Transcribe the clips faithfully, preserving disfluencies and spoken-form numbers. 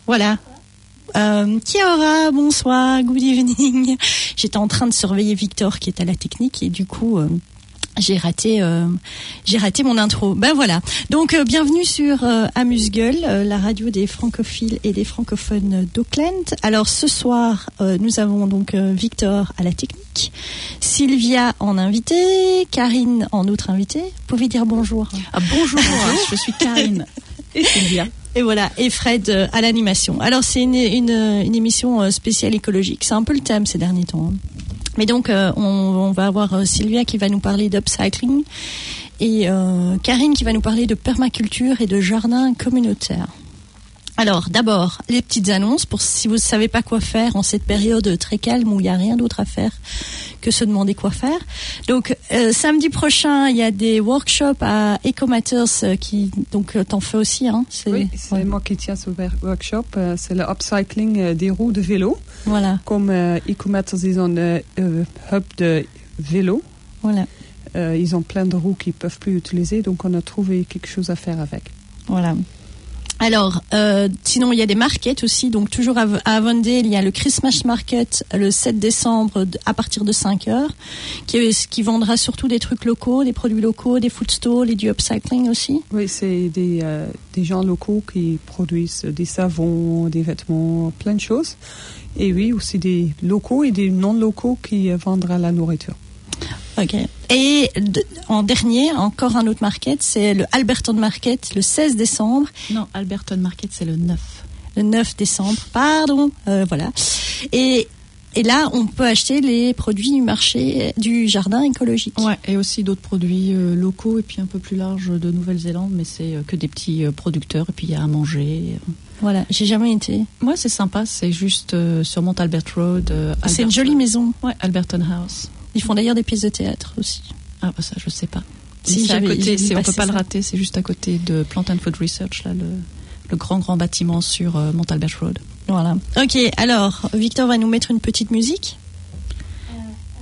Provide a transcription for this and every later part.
Voilà. Euh, Kiara, bonsoir, good evening. J'étais en train de surveiller Victor qui est à la technique et du coup euh, j'ai raté euh, j'ai raté mon intro. Ben voilà. Donc euh, bienvenue sur euh, Amuse-Gueule, euh, la radio des francophiles et des francophones d'Auckland. Alors ce soir, euh, nous avons donc euh, Victor à la technique, Sylvia en invité, Karine en autre invité. Vous pouvez dire bonjour. Ah bonjour, je suis Karine et Sylvia. Et voilà, et Fred euh, à l'animation. Alors c'est une, une, une émission euh, spéciale écologique, c'est un peu le thème ces derniers temps. Hein. Mais donc euh, on, on va avoir euh, Sylvia qui va nous parler d'upcycling et euh, Karine qui va nous parler de permaculture et de jardin communautaire. Alors d'abord, les petites annonces pour si vous ne savez pas quoi faire en cette période très calme où il n'y a rien d'autre à faire que se demander quoi faire. Donc euh, samedi prochain, il y a des workshops à Ecomatters euh, qui donc euh, t'en fais aussi hein. C'est, oui, c'est ouais. moi qui tiens ce workshop. Euh, c'est le upcycling euh, des roues de vélo. Voilà. Comme euh, Ecomatters, ils ont un euh, hub de vélo. Voilà. Euh, ils ont plein de roues qu'ils peuvent plus utiliser, donc on a trouvé quelque chose à faire avec. Voilà. Alors, euh, sinon il y a des markets aussi, donc toujours à, à Avondale, il y a le Christmas Market le sept décembre à partir de cinq heures, qui, qui vendra surtout des trucs locaux, des produits locaux, des food stalls et du upcycling aussi. Oui, c'est des, euh, des gens locaux qui produisent des savons, des vêtements, plein de choses. Et oui, aussi des locaux et des non-locaux qui euh, vendront la nourriture. Ok. Et de, en dernier, encore un autre market, c'est le Alberton Market le seize décembre. Non, Alberton Market, c'est le neuf. Le neuf décembre, pardon. Euh, voilà. Et, et là, on peut acheter les produits du marché du jardin écologique. Ouais, et aussi d'autres produits euh, locaux et puis un peu plus large de Nouvelle-Zélande, mais c'est euh, que des petits euh, producteurs et puis il y a à manger. Voilà, j'ai jamais été. Moi, c'est sympa, c'est juste euh, sur Mont Albert Road. Euh, c'est Alberton. Une jolie maison. Ouais, Alberton House. Ils font d'ailleurs des pièces de théâtre aussi. Ah bah ça je sais pas. Si, c'est à côté, c'est, on peut pas ça. le rater, c'est juste à côté de Plant and Food Research, là, le, le grand grand bâtiment sur euh, Mont Albert Road. Voilà. Ok, alors Victor va nous mettre une petite musique. Euh,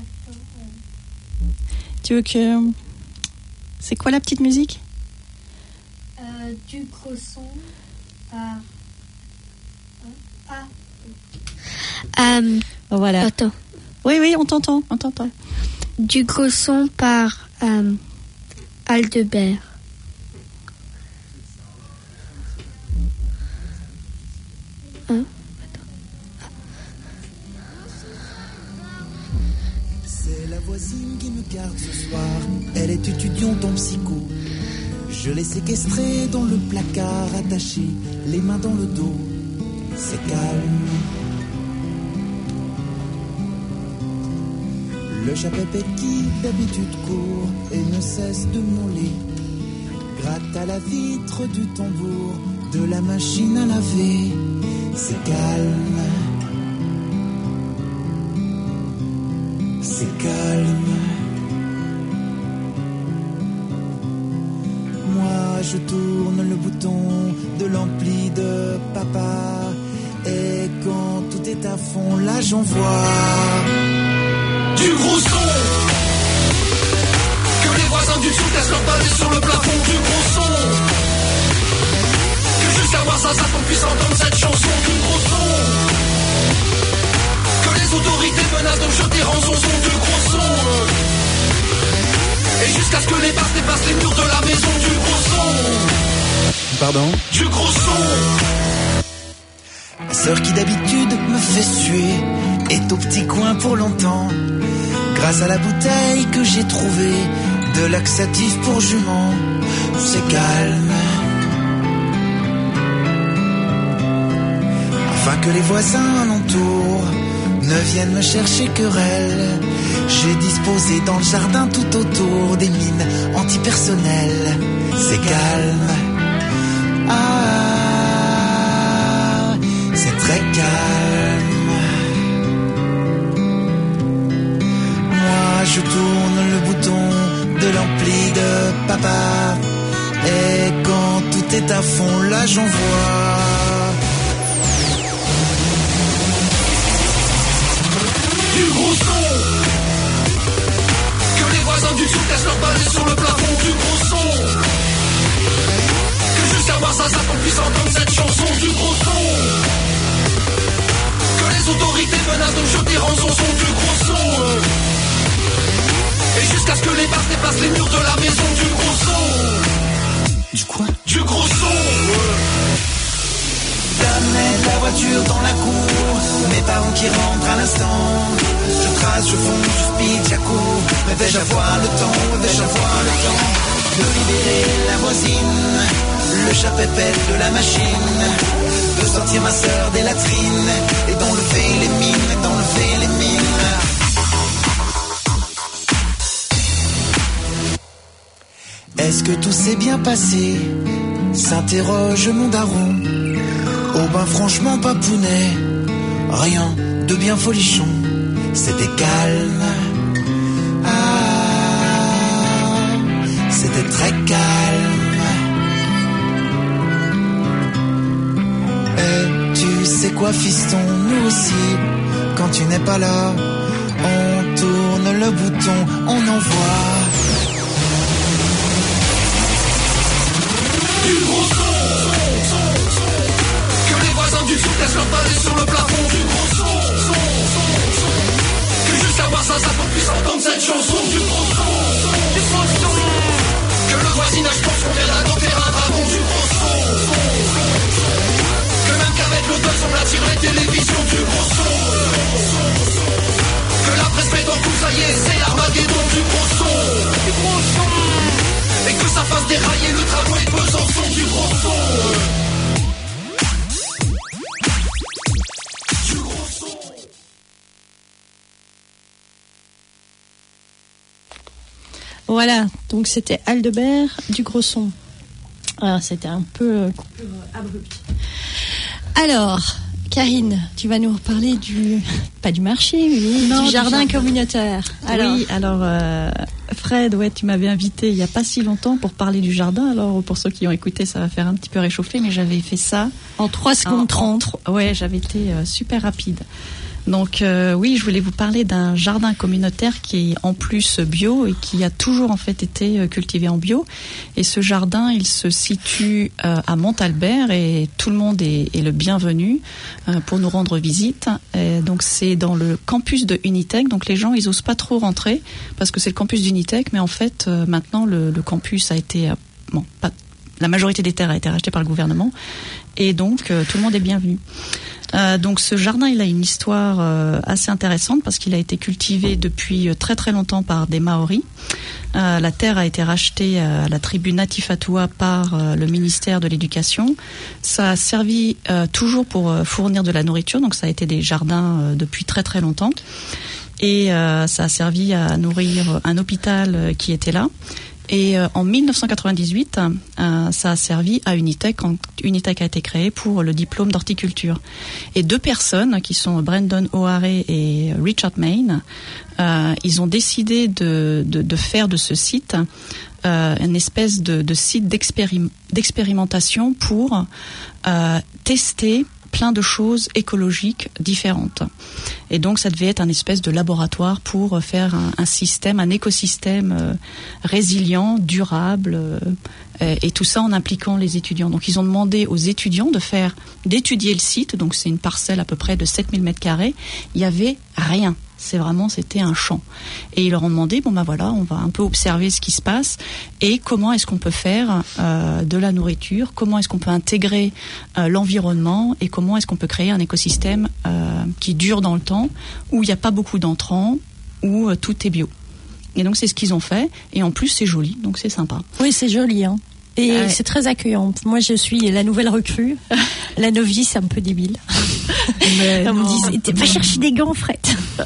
tu veux que c'est quoi la petite musique? euh, Du gros son par. Ah. Um, voilà. Attends. Oui, oui, on t'entend, on t'entend. Du gros son par euh, Aldebert. Hein? C'est la voisine qui me garde ce soir. Elle est étudiante en psycho. Je l'ai séquestrée dans le placard, attaché, les mains dans le dos. C'est calme. Le chat Pépé qui d'habitude court et ne cesse de mauler, gratte à la vitre du tambour de la machine à laver. C'est calme, c'est calme. Moi je tourne le bouton de l'ampli de papa, et quand tout est à fond là j'envoie du gros son. Que les voisins du dessous cassent leur balai sur le plafond. Du gros son. Que jusqu'à voir ça, ça qu'on puisse entendre cette chanson. Du gros son. Que les autorités menacent de jeter rançon. Du gros son. Et jusqu'à ce que les barres dépassent les murs de la maison. Du gros son. Pardon? Du gros son. Ma sœur qui d'habitude me fait suer est au petit coin pour longtemps. Grâce à la bouteille que j'ai trouvée de laxatif pour jument, c'est calme. Afin que les voisins alentour ne viennent me chercher querelle, j'ai disposé dans le jardin tout autour des mines antipersonnelles. C'est calme. Ah, c'est très calme. Je tourne le bouton de l'ampli de papa, et quand tout est à fond là j'envoie du gros son. Que les voisins du dessous cassent leur balai sur le plafond. Du gros son. Que jusqu'à voir ça, ça qu'on puisse entendre cette chanson. Du gros son. autorités menacent de me jeter rançon, son du gros son. euh. Et jusqu'à ce que les barres dépassent les murs de la maison, du gros son. Du quoi? Du gros son. Damnait la voiture dans la cour, mes parents qui rentrent à l'instant. Je trace, je fonce, je speed, j'accours. Mais vais-je avoir le temps, vais-je avoir le temps de libérer la voisine, le chat pépette de la machine, de sortir ma sœur des latrines et d'enlever les mines, et d'enlever les mines. Est-ce que tout s'est bien passé? S'interroge mon daron. Oh ben franchement papounet, rien de bien folichon, c'était calme. Ah, c'était très calme. Et tu sais quoi fiston, nous aussi, quand tu n'es pas là, on tourne le bouton, on envoie. Du gros son. Du son laisse leur balai sur le plafond, du gros son, son, son, son. Que jusqu'à voir ça, ça qu'on puisse entendre cette chanson, du gros son, du gros son. Que le voisinage pense qu'on vient d'adopter un dragon, du gros son, son, son. Que même qu'avec le buzz on attire les télévisions, du gros son, son, son. Que la presse met dans tout, ça y est, c'est l'Armageddon, du gros son, du gros son. Et que ça fasse dérailler le tramway de Besançon, du gros son. Voilà, donc c'était Aldebert du gros son. Alors, c'était un peu euh, abrupt. Alors, Karine, tu vas nous reparler du, pas du marché, mais Non, du du jardin jardin. communautaire. Alors, Oui, alors euh, Fred, ouais, tu m'avais invité il n'y a pas si longtemps pour parler du jardin. Alors pour ceux qui ont écouté, ça va faire un petit peu réchauffer, mais j'avais fait ça en trois secondes trente. Ouais, j'avais été euh, super rapide. Donc euh, oui, je voulais vous parler d'un jardin communautaire qui est en plus bio et qui a toujours en fait été euh, cultivé en bio. Et ce jardin, il se situe euh, à Montalbert et tout le monde est, est le bienvenu euh, pour nous rendre visite. Et donc c'est dans le campus de Unitec. Donc les gens, ils osent pas trop rentrer parce que c'est le campus d'Unitec, mais en fait euh, maintenant le, le campus a été euh, bon, pas, la majorité des terres a été rachetée par le gouvernement et donc euh, tout le monde est bienvenu. Euh, donc ce jardin, il a une histoire euh, assez intéressante parce qu'il a été cultivé depuis euh, très très longtemps par des Maoris. Euh, la terre a été rachetée à la tribu Natif Atua par euh, le ministère de l'Éducation. Ça a servi euh, toujours pour euh, fournir de la nourriture, donc ça a été des jardins euh, depuis très très longtemps. Et euh, ça a servi à nourrir un hôpital euh, qui était là. Et euh, en dix-neuf cent quatre-vingt-dix-huit, euh, ça a servi à Unitec quand Unitec a été créé pour le diplôme d'horticulture. Et deux personnes, qui sont Brendan O'Hare et Richard Main, euh, ils ont décidé de, de, de faire de ce site euh, une espèce de, de site d'expérim- d'expérimentation pour euh, tester plein de choses écologiques différentes. Et donc, ça devait être un espèce de laboratoire pour faire un, un système, un écosystème euh, résilient, durable, euh, et tout ça en impliquant les étudiants. Donc, ils ont demandé aux étudiants de faire, d'étudier le site. Donc, c'est une parcelle à peu près de sept mille mètres carrés. Il y avait rien. C'est vraiment, c'était un champ. Et ils leur ont demandé, bon ben voilà, on va un peu observer ce qui se passe et comment est-ce qu'on peut faire euh, de la nourriture, comment est-ce qu'on peut intégrer euh, l'environnement et comment est-ce qu'on peut créer un écosystème euh, qui dure dans le temps, où il n'y a pas beaucoup d'entrants, où euh, tout est bio. Et donc c'est ce qu'ils ont fait, et en plus c'est joli, donc c'est sympa. Oui, c'est joli, hein. Et Ouais. c'est très accueillant. Moi, je suis la nouvelle recrue. La novice, un peu débile. Mais On me non. dit, t'es pas chercher des gants, Fred.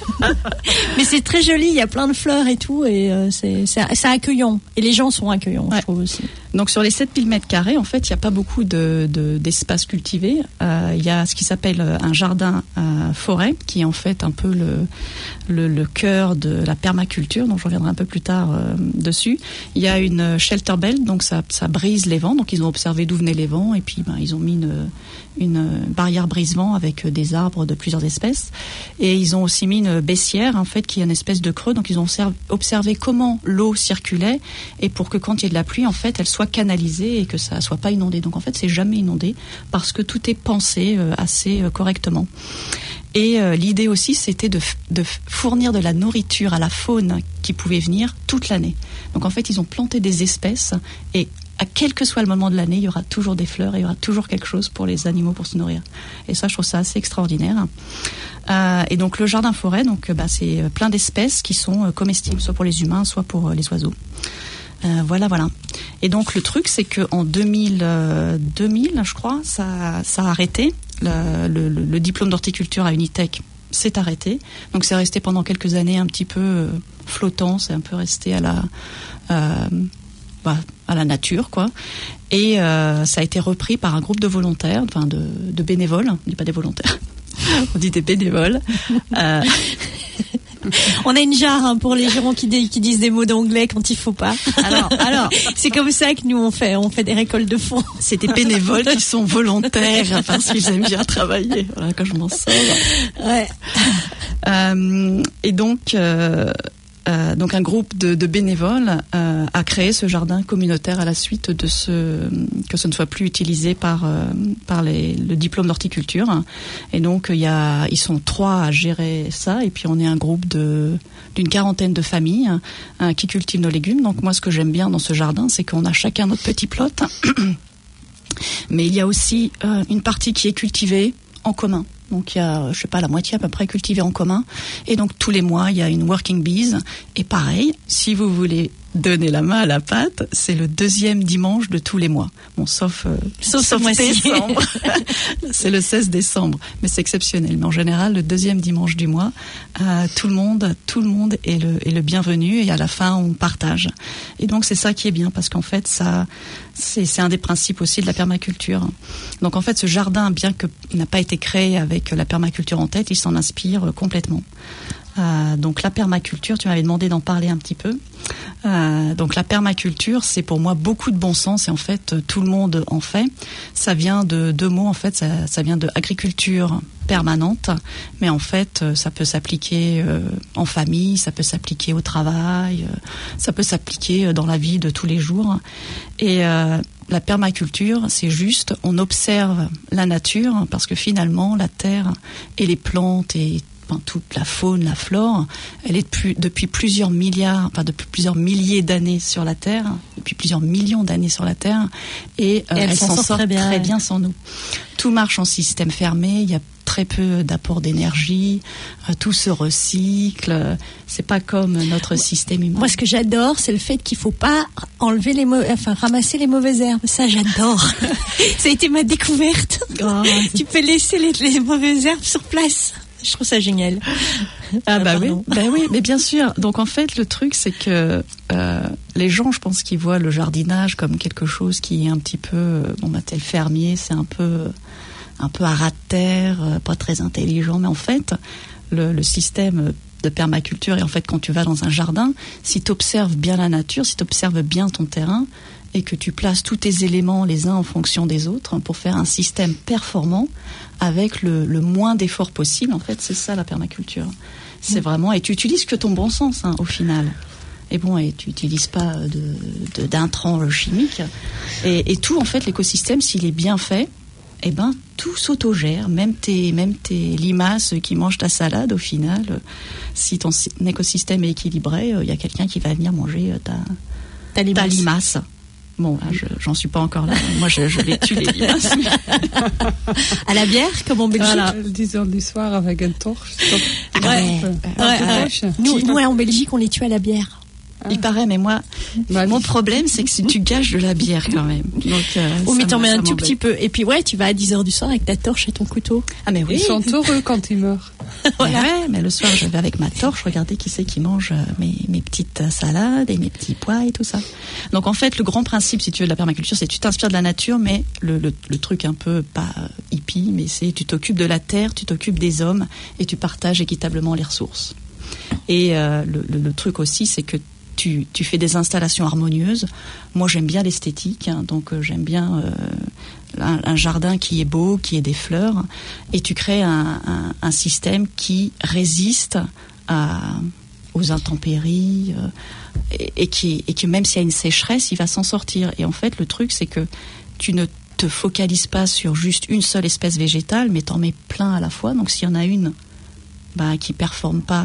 Mais c'est très joli, il y a plein de fleurs et tout, et euh, c'est, c'est, c'est accueillant. Et les gens sont accueillants, Ouais. je trouve aussi. Donc sur les sept mille mètres carrés, en fait, il n'y a pas beaucoup de, de, d'espace cultivé. Euh, il y a ce qui s'appelle un jardin euh, forêt, qui est en fait un peu le, le, le cœur de la permaculture, donc je reviendrai un peu plus tard euh, dessus. Il y a une shelter belt, donc ça, ça brise les vents. Donc ils ont observé d'où venaient les vents, et puis ben, ils ont mis une, une barrière brise-vent avec des arbres de plusieurs espèces. Et ils ont aussi mis une baissière, en fait, qui est une espèce de creux. Donc ils ont observé, observé comment l'eau circulait, et pour que quand il y ait de la pluie, en fait, elle soit canalisée et que ça soit pas inondé. Donc en fait, c'est jamais inondé parce que tout est pensé euh, assez euh, correctement. Et euh, l'idée aussi, c'était de, f- de f- fournir de la nourriture à la faune qui pouvait venir toute l'année. Donc en fait, ils ont planté des espèces et à quel que soit le moment de l'année, il y aura toujours des fleurs, et il y aura toujours quelque chose pour les animaux pour se nourrir. Et ça, je trouve ça assez extraordinaire. Euh, et donc le jardin forêt, donc bah, c'est plein d'espèces qui sont euh, comestibles, soit pour les humains, soit pour euh, les oiseaux. Euh, voilà, voilà. Et donc le truc, c'est que en deux mille, euh, deux mille, je crois, ça, ça a arrêté. Le, le, le diplôme d'horticulture à Unitec s'est arrêté. Donc c'est resté pendant quelques années un petit peu euh, flottant. C'est un peu resté à la, euh, bah, à la nature, quoi. Et euh, ça a été repris par un groupe de volontaires, enfin de, de bénévoles. On dit pas des volontaires, on dit des bénévoles. Euh, On a une jarre hein, pour les gens qui, di- qui disent des mots d'anglais quand il faut pas. Alors, alors, c'est comme ça que nous on fait, on fait des récoltes de fonds. c'est des bénévoles qui sont volontaires parce qu'ils aiment bien travailler. Voilà, quand je m'en sors. Ouais. Euh, et donc, euh, euh, donc un groupe de, de bénévoles euh, a créé ce jardin communautaire à la suite de ce que ce ne soit plus utilisé par euh, par les, le diplôme d'horticulture. Et donc il y a, ils sont trois à gérer ça, et puis on est un groupe de d'une quarantaine de familles hein, qui cultivent nos légumes. Donc moi, ce que j'aime bien dans ce jardin, c'est qu'on a chacun notre petit plot, mais il y a aussi euh, une partie qui est cultivée en commun. Donc il y a, je sais pas, la moitié à peu près cultivée en commun. Et donc tous les mois, il y a une working bees. Et pareil, si vous voulez donner la main à la pâte, c'est le deuxième dimanche de tous les mois. Bon, sauf, euh, Sauf ce mois-ci. décembre. C'est le seize décembre. Mais c'est exceptionnel. Mais en général, le deuxième dimanche du mois, euh, tout le monde, tout le monde est le, est le bienvenu. Et à la fin, on partage. Et donc c'est ça qui est bien, parce qu'en fait, ça, c'est, c'est un des principes aussi de la permaculture. Donc en fait, ce jardin, bien qu'il n'a pas été créé avec la permaculture en tête, il s'en inspire euh, complètement. Euh, donc la permaculture, tu m'avais demandé d'en parler un petit peu. Euh, donc la permaculture, c'est pour moi beaucoup de bon sens, et en fait tout le monde en fait. Ça vient de deux mots en fait, ça, ça vient de agriculture permanente, mais en fait ça peut s'appliquer euh, en famille, ça peut s'appliquer au travail, euh, ça peut s'appliquer dans la vie de tous les jours. Et euh, la permaculture, c'est juste, on observe la nature, parce que finalement la terre et les plantes et toute la faune, la flore, elle est depuis, depuis plusieurs milliards, enfin depuis plusieurs milliers d'années sur la Terre, depuis plusieurs millions d'années sur la Terre, et, euh, et elle, elle s'en sort très bien, très ouais. bien sans nous. Tout marche en système fermé, il y a très peu d'apport d'énergie, euh, tout se recycle, c'est pas comme notre système humain. Moi, ce que j'adore, c'est le fait qu'il faut pas enlever les mau- enfin ramasser les mauvaises herbes. Ça, j'adore. Ça a été ma découverte. Oh, tu peux laisser les, les mauvaises herbes sur place. Je trouve ça génial. Ah bah oui, Pardon. bah oui, mais bien sûr. Donc en fait, le truc, c'est que euh, les gens, je pense, qu'ils voient le jardinage comme quelque chose qui est un petit peu, euh, bon bah tel fermier, c'est un peu, un peu à ras de terre, euh, pas très intelligent. Mais en fait, le, le système de permaculture, et en fait, quand tu vas dans un jardin, si tu observes bien la nature, si tu observes bien ton terrain, et que tu places tous tes éléments les uns en fonction des autres pour faire un système performant avec le, le moins d'efforts possible, en fait, c'est ça la permaculture. C'est mmh. vraiment, et tu utilises que ton bon sens hein, au final. Et bon, et tu n'utilises pas de, de, d'intrants chimiques. Et, et tout, en fait, l'écosystème, s'il est bien fait, eh ben, tout s'autogère, même tes, même tes limaces qui mangent ta salade, au final, si ton écosystème est équilibré, il y a quelqu'un qui va venir manger ta, ta limace. Ta limace. Bon, là, je, j'en suis pas encore là. Moi, je, je les tue, les limaces. À la bière, comme en Belgique. Voilà, dix heures du soir avec une torche. Ouais. Ouais, ouais, ouais. Nous, nous, en Belgique, on les tue à la bière. Ah. Il paraît, mais moi, bah, mon problème, c'est que si tu gâches de la bière quand même. Donc, euh, oh, mais t'en mets un tout petit peu. Et puis, ouais, tu vas à dix heures du soir avec ta torche et ton couteau. Ah, mais oui. Ils sont heureux quand ils meurent. Voilà. Mais ouais, mais le soir, je vais avec ma torche regarder qui c'est qui mange mes, mes petites salades et mes petits pois et tout ça. Donc, en fait, le grand principe, si tu veux, de la permaculture, c'est que tu t'inspires de la nature, mais le, le, le truc un peu, pas hippie, mais c'est tu t'occupes de la terre, tu t'occupes des hommes et tu partages équitablement les ressources. Et euh, le, le, le truc aussi, c'est que Tu, tu fais des installations harmonieuses. Moi, j'aime bien l'esthétique, hein, donc euh, j'aime bien euh, un, un jardin qui est beau, qui ait des fleurs, et tu crées un, un, un système qui résiste à, aux intempéries euh, et, et, qui, et qui, même s'il y a une sécheresse, il va s'en sortir. Et en fait, le truc, c'est que tu ne te focalises pas sur juste une seule espèce végétale, mais t'en mets plein à la fois. Donc s'il y en a une bah, qui performe pas,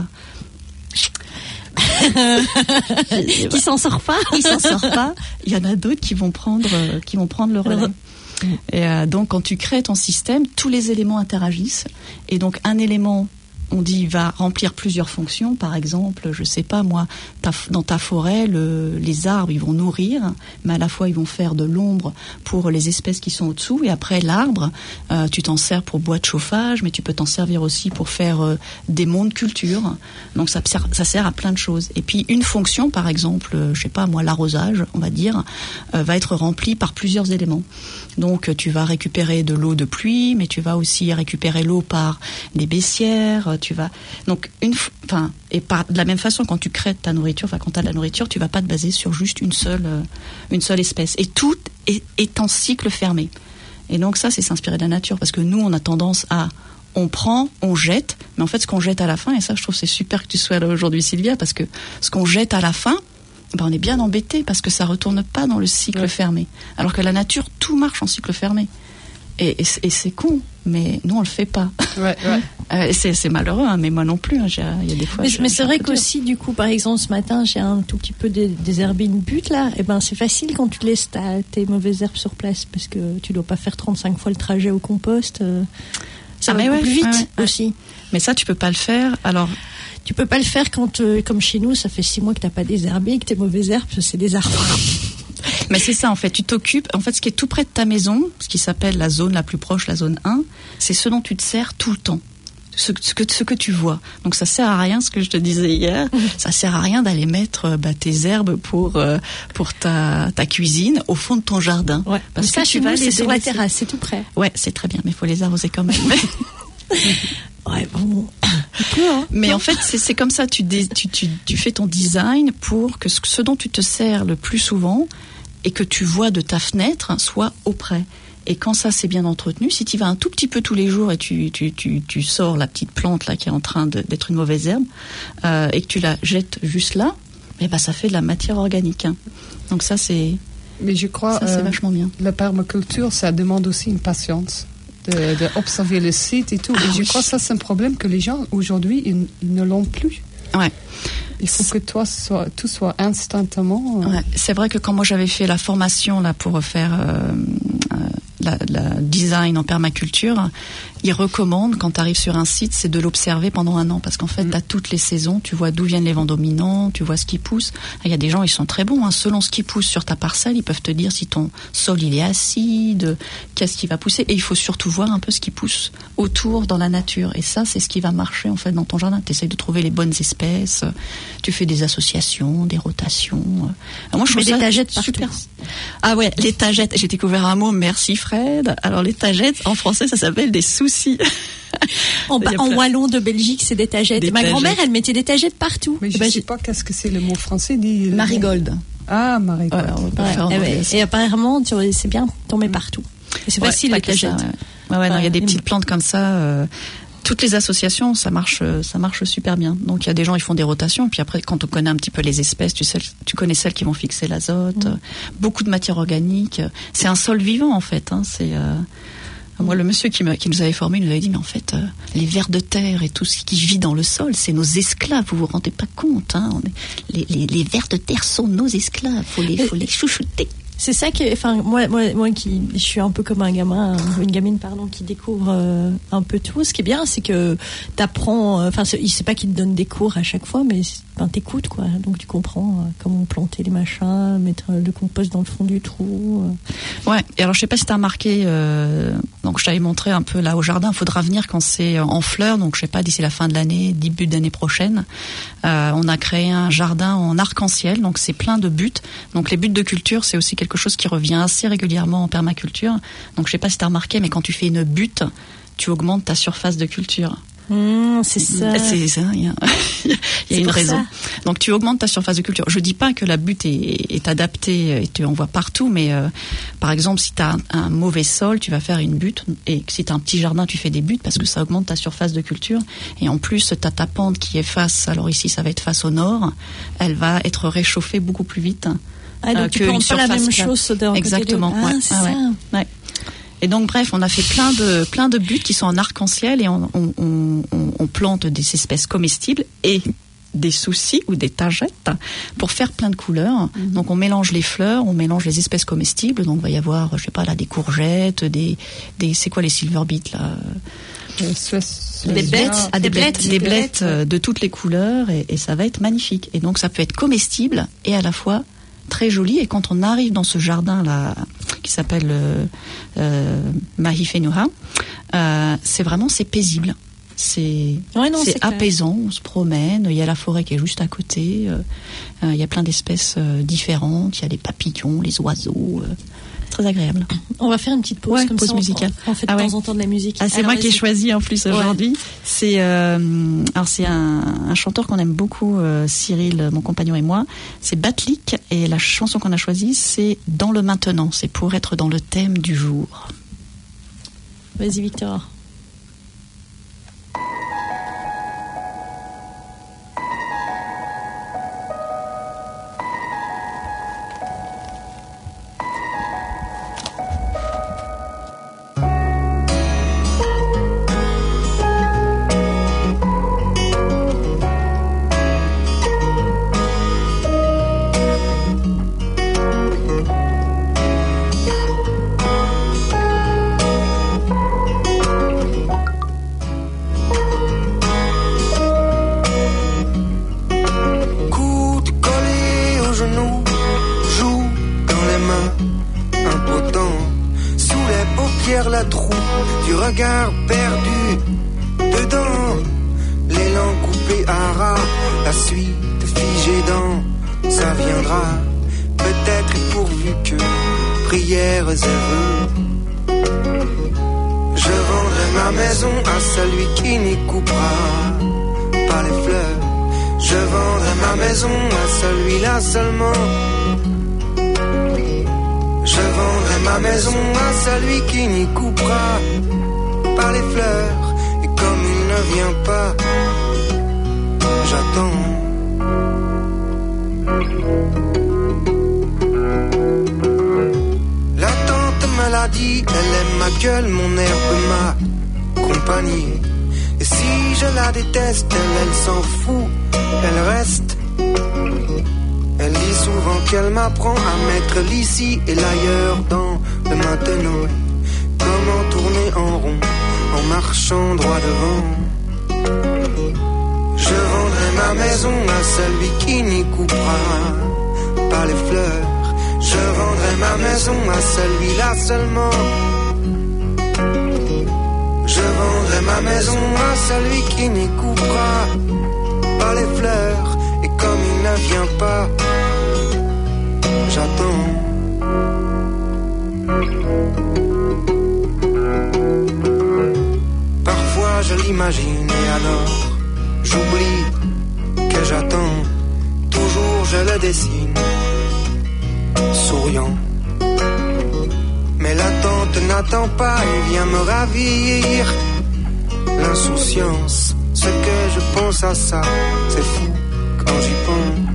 qui s'en sort pas, qui s'en sort pas, il y en a d'autres qui vont prendre, euh, qui vont prendre le relais. Et euh, donc quand tu crées ton système, tous les éléments interagissent. Et donc un élément, on dit, va remplir plusieurs fonctions. Par exemple, je sais pas moi, ta, dans ta forêt, le, les arbres, ils vont nourrir, mais à la fois ils vont faire de l'ombre pour les espèces qui sont au-dessous. Et après l'arbre, euh, tu t'en sers pour bois de chauffage, mais tu peux t'en servir aussi pour faire euh, des monts de culture. Donc ça sert, ça sert à plein de choses. Et puis une fonction, par exemple, euh, je sais pas moi, l'arrosage, on va dire, euh, va être remplie par plusieurs éléments. Donc tu vas récupérer de l'eau de pluie, mais tu vas aussi récupérer l'eau par des baissières. Tu vas donc une, enfin, et par de la même façon quand tu crées ta nourriture, enfin quand tu as de la nourriture, tu vas pas te baser sur juste une seule, euh, une seule espèce. Et tout est, est en cycle fermé. Et donc ça, c'est s'inspirer de la nature, parce que nous, on a tendance à on prend, on jette, mais en fait, ce qu'on jette à la fin, et ça, je trouve c'est super que tu sois là aujourd'hui, Sylvia, parce que ce qu'on jette à la fin, ben, on est bien embêté parce que ça retourne pas dans le cycle ouais. fermé. Alors que la nature, tout marche en cycle fermé. Et, et, et c'est con, mais nous on le fait pas. Ouais, ouais. Euh, c'est, c'est malheureux, hein, mais moi non plus. Il hein, y a des fois. Mais, je, mais je c'est vrai qu'aussi, du coup, par exemple, ce matin, j'ai un tout petit peu dé, désherbé une butte là. Et ben, c'est facile quand tu laisses ta, tes mauvaises herbes sur place, parce que tu dois pas faire trente-cinq fois le trajet au compost. Euh, ça ah, va ouais, plus vite ouais, ouais. aussi. Mais ça, tu peux pas le faire. Alors. Tu peux pas le faire quand, euh, comme chez nous, ça fait six mois que t'as pas désherbé et que tes mauvaises herbes, c'est des arbres. Mais c'est ça, en fait, tu t'occupes, en fait, ce qui est tout près de ta maison, ce qui s'appelle la zone la plus proche, la zone un, c'est ce dont tu te sers tout le temps. Ce, ce, que, ce que tu vois. Donc ça sert à rien, ce que je te disais hier, ça sert à rien d'aller mettre bah, tes herbes pour, euh, pour ta, ta cuisine au fond de ton jardin. Ouais. Parce que ça, tu vas aller sur la terrasse, c'est tout près. Ouais, c'est très bien, mais il faut les arroser quand même. Ouais, bon. Mais en fait, c'est, c'est comme ça, tu, dé, tu, tu, tu fais ton design pour que ce, ce dont tu te sers le plus souvent et que tu vois de ta fenêtre soit auprès. Et quand ça c'est bien entretenu, si tu vas un tout petit peu tous les jours et tu, tu, tu, tu sors la petite plante là qui est en train de, d'être une mauvaise herbe euh, et que tu la jettes juste là, eh ben, ça fait de la matière organique. Hein. Donc ça c'est, Mais je crois, ça, c'est euh, vachement bien. La permaculture, ça demande aussi une patience. De, de observer le site et tout. Ah, et je oui. crois que ça, c'est un problème que les gens, aujourd'hui, ils, ils ne l'ont plus. Ouais. Il faut que toi, soit, tout soit instantanément. Euh... Ouais. C'est vrai que quand moi, j'avais fait la formation là, pour faire euh, euh, la, la design en permaculture, ils recommandent, quand tu arrives sur un site, c'est de l'observer pendant un an. Parce qu'en fait, mm. tu as toutes les saisons, tu vois d'où viennent les vents dominants, tu vois ce qui pousse. Il y a des gens, ils sont très bons. Hein. Selon ce qui pousse sur ta parcelle, ils peuvent te dire si ton sol il est acide, qu'est-ce qui va pousser. Et il faut surtout voir un peu ce qui pousse autour dans la nature. Et ça, c'est ce qui va marcher en fait dans ton jardin. Tu essayes de trouver les bonnes espèces, tu fais des associations, des rotations. Alors moi, je trouve des ça tagettes super. Partout. Ah ouais, les tagettes. J'ai découvert un mot, merci Fred. Alors les tagettes, en français, ça s'appelle des soucis. En, ba- en wallon de Belgique, c'est des tagettes. Des Ma tagettes. grand-mère, elle mettait des tagettes partout. Mais je ne bah, sais pas qu'est-ce que c'est le mot français dit. Marigold. Ah, marigold. Voilà, on peut ouais, faire et, ouais. et apparemment, tu vois, c'est bien, t'en mets partout. Et c'est ouais, facile les tagettes. Ça, ouais, ouais, ouais non, il y a des petites plantes comme ça. Euh, toutes les associations, ça marche, ça marche super bien. Donc il y a des gens, ils font des rotations. Et puis après, quand on connaît un petit peu les espèces, tu sais, tu connais celles qui vont fixer l'azote. Mmh. Beaucoup de matière organique. C'est un sol vivant en fait. Hein, c'est euh, Moi, le monsieur qui, qui nous avait formés, il nous avait dit, mais en fait, euh, les vers de terre et tout ce qui vit dans le sol, c'est nos esclaves. Vous vous rendez pas compte, hein. On est, les, les, les vers de terre sont nos esclaves. Faut les, faut les chouchouter. C'est ça que, enfin, moi, moi, moi, qui, je suis un peu comme un gamin, une gamine, pardon, qui découvre euh, un peu tout. Ce qui est bien, c'est que t'apprends. Enfin, euh, il sait pas qu'il te donne des cours à chaque fois, mais enfin, t'écoutes quoi. Donc tu comprends euh, comment planter les machins, mettre le compost dans le fond du trou. Euh. Ouais. Et alors, je sais pas si t'as remarqué. Euh, donc, je t'avais montré un peu là au jardin. Faudra venir quand c'est en fleurs. Donc, je sais pas, d'ici la fin de l'année, début d'année prochaine, euh, on a créé un jardin en arc-en-ciel. Donc, c'est plein de buttes. Donc, les buttes de culture, c'est aussi quelque quelque chose qui revient assez régulièrement en permaculture. Donc je sais pas si tu as remarqué, mais quand tu fais une butte, tu augmentes ta surface de culture. Mmh, c'est ça. C'est ça. Il y a, il y a une raison. Ça. Donc tu augmentes ta surface de culture. Je dis pas que la butte est, est adaptée et tu en vois partout, mais euh, par exemple si tu as un, un mauvais sol, tu vas faire une butte, et si tu as un petit jardin, tu fais des buttes parce que ça augmente ta surface de culture. Et en plus, tu as ta pente qui est face, alors ici ça va être face au nord, elle va être réchauffée beaucoup plus vite. Ah, donc euh, tu prends pas la même chose d'un Exactement. côté de... Ah, ouais, c'est ah, ça. Ouais. Ouais. Et donc bref, on a fait plein de plein de buts qui sont en arc-en-ciel et on, on, on, on plante des espèces comestibles et des soucis ou des tagettes pour faire plein de couleurs. Mmh. Donc on mélange les fleurs, on mélange les espèces comestibles. Donc il va y avoir, je sais pas là, des courgettes, des des c'est quoi les silver beets là? Des blettes, ah, des blettes, des blettes, des blettes euh, de toutes les couleurs et, et ça va être magnifique. Et donc ça peut être comestible et à la fois très joli. Et quand on arrive dans ce jardin là qui s'appelle euh, euh, Mahifenuha, euh, c'est vraiment c'est paisible. C'est, ouais, non, c'est, c'est apaisant, on se promène, il y a la forêt qui est juste à côté, euh, euh, il y a plein d'espèces euh, différentes, il y a les papillons, les oiseaux, euh, très agréable. On va faire une petite pause ouais, comme pause ça, musicale. On, on fait de ah temps ouais. en temps de la musique. Ah, c'est alors, moi qui ai choisi en plus aujourd'hui. Ouais. C'est, euh, alors c'est un, un chanteur qu'on aime beaucoup, euh, Cyril, mon compagnon et moi, c'est Batlik, et la chanson qu'on a choisie c'est Dans le maintenant, c'est pour être dans le thème du jour. Vas-y Victor. L'ici et l'ailleurs dans le maintenant. Comment tourner en rond en marchant droit devant. Je vendrai ma maison à celui qui n'y coupera pas les fleurs. Je vendrai ma maison à celui-là seulement. Je vendrai ma maison à celui qui n'y coupera pas les fleurs. Et comme il ne vient pas, j'attends. Parfois je l'imagine et alors j'oublie que j'attends. Toujours je le dessine, souriant. Mais l'attente n'attend pas et vient me ravir. L'insouciance, ce que je pense à ça, c'est fou quand j'y pense.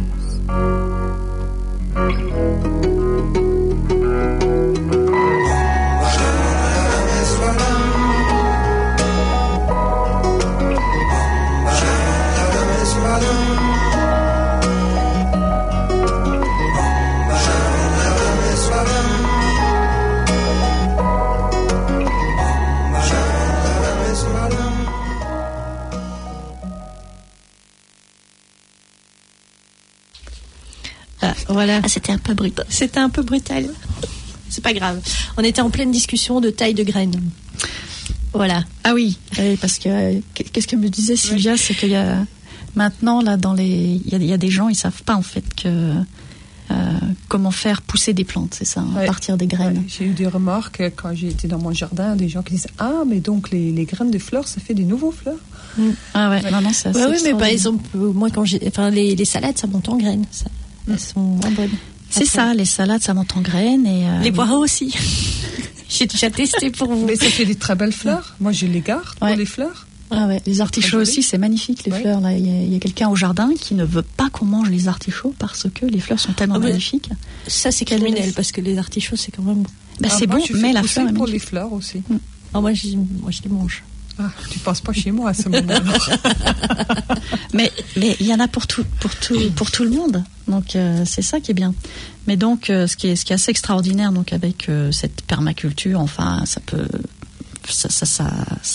Voilà. Ah, c'était un peu brutal. C'était un peu brutal. C'est pas grave. On était en pleine discussion de taille de graines. Voilà. Ah oui, oui parce que qu'est-ce que me disait Sylvia, c'est qu'il y a maintenant là dans les, il y a, il y a des gens, ils savent pas en fait que euh, comment faire pousser des plantes, c'est ça, hein, ouais. à partir des graines. Ouais. J'ai eu des remarques quand j'ai été dans mon jardin, des gens qui disent ah mais donc les, les graines de fleurs, ça fait des nouveaux fleurs. Mmh. Ah ouais, ouais. Non non, c'est ouais, oui, mais par exemple, moi quand j'ai, enfin les, les salades, ça monte en graines. Ça. Elles sont moins bonnes. C'est Après. ça, les salades, ça monte en graines. Et euh, les poireaux aussi. J'ai déjà testé pour vous. Mais ça fait des très belles fleurs. Moi, je les garde pour ouais. les fleurs. Ah ouais, les artichauts aussi, c'est magnifique, les ouais. fleurs. Là, il y a, il y a quelqu'un au jardin qui ne veut pas qu'on mange les artichauts parce que les fleurs sont tellement oh, magnifiques. Ça, c'est criminel parce que les artichauts, c'est quand même Bah, Ah, c'est moi, bon, je mais fais la pousser fleur est pour magnifique. les fleurs aussi. Ah, moi, je, moi, je les mange. Ah, tu passes pas chez moi à ce moment-là. Mais mais il y en a pour tout pour tout pour tout le monde. Donc euh, c'est ça qui est bien. Mais donc euh, ce qui est ce qui est assez extraordinaire donc avec euh, cette permaculture, enfin ça peut ça ça ça,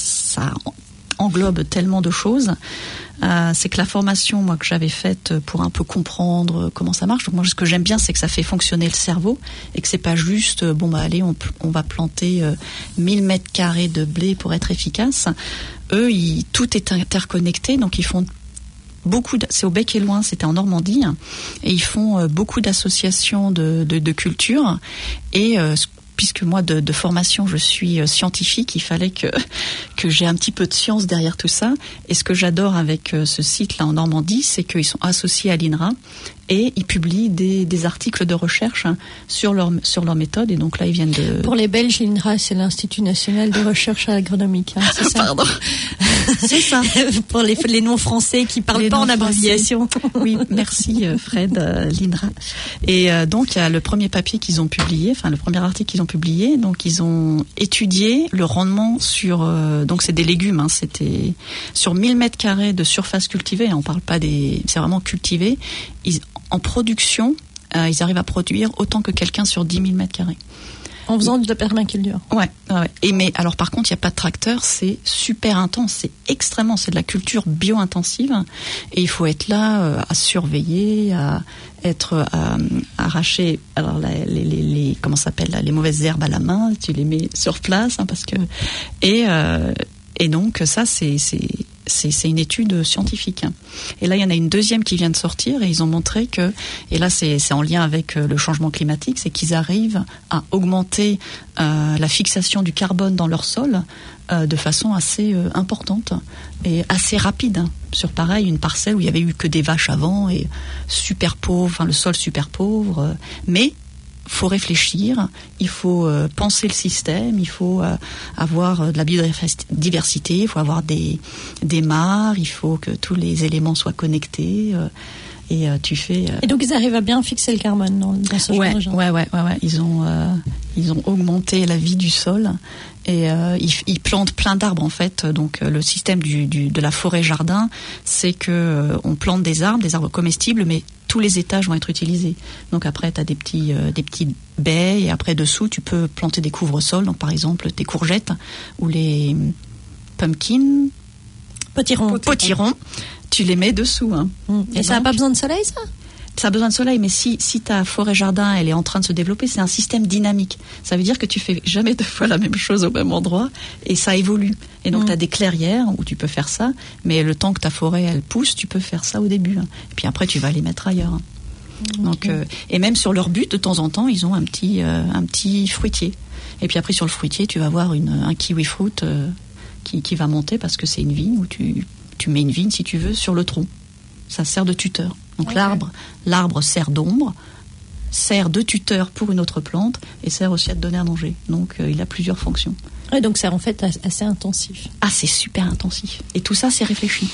ça englobe tellement de choses. Euh, c'est que la formation moi que j'avais faite pour un peu comprendre comment ça marche. Donc moi ce que j'aime bien c'est que ça fait fonctionner le cerveau et que c'est pas juste euh, bon bah allez on on va planter euh, mille mètres carrés de blé pour être efficace. Eux ils, tout est interconnecté donc ils font beaucoup de, c'est au Bec et Loin, c'était en Normandie et ils font euh, beaucoup d'associations de de, de culture et euh, puisque moi de, de formation je suis euh, scientifique, il fallait que que j'ai un petit peu de science derrière tout ça. Et ce que j'adore avec euh, ce site là en Normandie, c'est qu'ils sont associés à l'I N R A et ils publient des, des articles de recherche hein, sur leur sur leur méthode. Et donc là ils viennent de. Pour les Belges, l'I N R A, c'est l'Institut national de recherche agronomique. Hein, c'est ça. Pardon. C'est ça. Pour les, les noms français qui parlent Les pas en noms abréviation. Oui, merci euh, Fred, euh, l'I N R A. Et euh, donc il y a le premier papier qu'ils ont publié, enfin le premier article qu'ils ont publié. Donc ils ont étudié le rendement sur, euh, donc c'est des légumes, hein, c'était sur mille mètres carrés de surface cultivée. Hein, on parle pas des, c'est vraiment cultivé. Ils, en production, euh, ils arrivent à produire autant que quelqu'un sur dix mille mètres carrés. En faisant de la permaculture. Ouais, ouais. Et mais alors par contre, il n'y a pas de tracteur, c'est super intense, c'est extrêmement, c'est de la culture bio-intensive et il faut être là euh, à surveiller, à être à, à arracher alors la, les, les, les comment ça s'appelle là, les mauvaises herbes à la main, tu les mets sur place hein, parce que et euh, et donc ça c'est c'est C'est, c'est une étude scientifique. Et là, il y en a une deuxième qui vient de sortir et ils ont montré que, et là c'est, c'est en lien avec le changement climatique, c'est qu'ils arrivent à augmenter euh, la fixation du carbone dans leur sol euh, de façon assez euh, importante et assez rapide. Sur pareil, une parcelle où il y avait eu que des vaches avant et super pauvre, enfin le sol super pauvre, euh, mais faut réfléchir, il faut euh, penser le système, il faut euh, avoir euh, de la biodiversité, il faut avoir des des mares, il faut que tous les éléments soient connectés euh, et euh, tu fais. Euh... Et donc ils arrivent à bien fixer le carbone dans, dans ce ouais, genre. Ouais, ouais, ouais, ouais. Ils ont euh, ils ont augmenté la vie du sol et euh, ils, ils plantent plein d'arbres en fait. Donc euh, le système du, du de la forêt jardin, c'est que euh, on plante des arbres, des arbres comestibles, mais tous les étages vont être utilisés. Donc après, tu as des petits, euh, des petites baies et après dessous, tu peux planter des couvre-sols. Donc par exemple, tes courgettes ou les pumpkins, potirons, potirons, tu les mets dessous. Hein. Mmh. Et, et ça n'a pas besoin de soleil, ça ? Ça a besoin de soleil, mais si, si ta forêt-jardin, elle est en train de se développer, c'est un système dynamique. Ça veut dire que tu fais jamais deux fois la même chose au même endroit et ça évolue. Et donc, mmh. tu as des clairières où tu peux faire ça, mais le temps que ta forêt, elle pousse, tu peux faire ça au début. Hein. Et puis après, tu vas les mettre ailleurs. Hein. Okay. Donc, euh, et même sur leur but, de temps en temps, ils ont un petit, euh, un petit fruitier. Et puis après, sur le fruitier, tu vas avoir une, un kiwi fruit euh, qui, qui va monter parce que c'est une vigne où tu, tu mets une vigne, si tu veux, sur le tronc. Ça sert de tuteur. Donc okay. l'arbre, l'arbre sert d'ombre, sert de tuteur pour une autre plante et sert aussi à te donner à manger. Donc euh, il a plusieurs fonctions. Et donc c'est en fait assez intensif. Ah, c'est super intensif. Et tout ça, c'est réfléchi.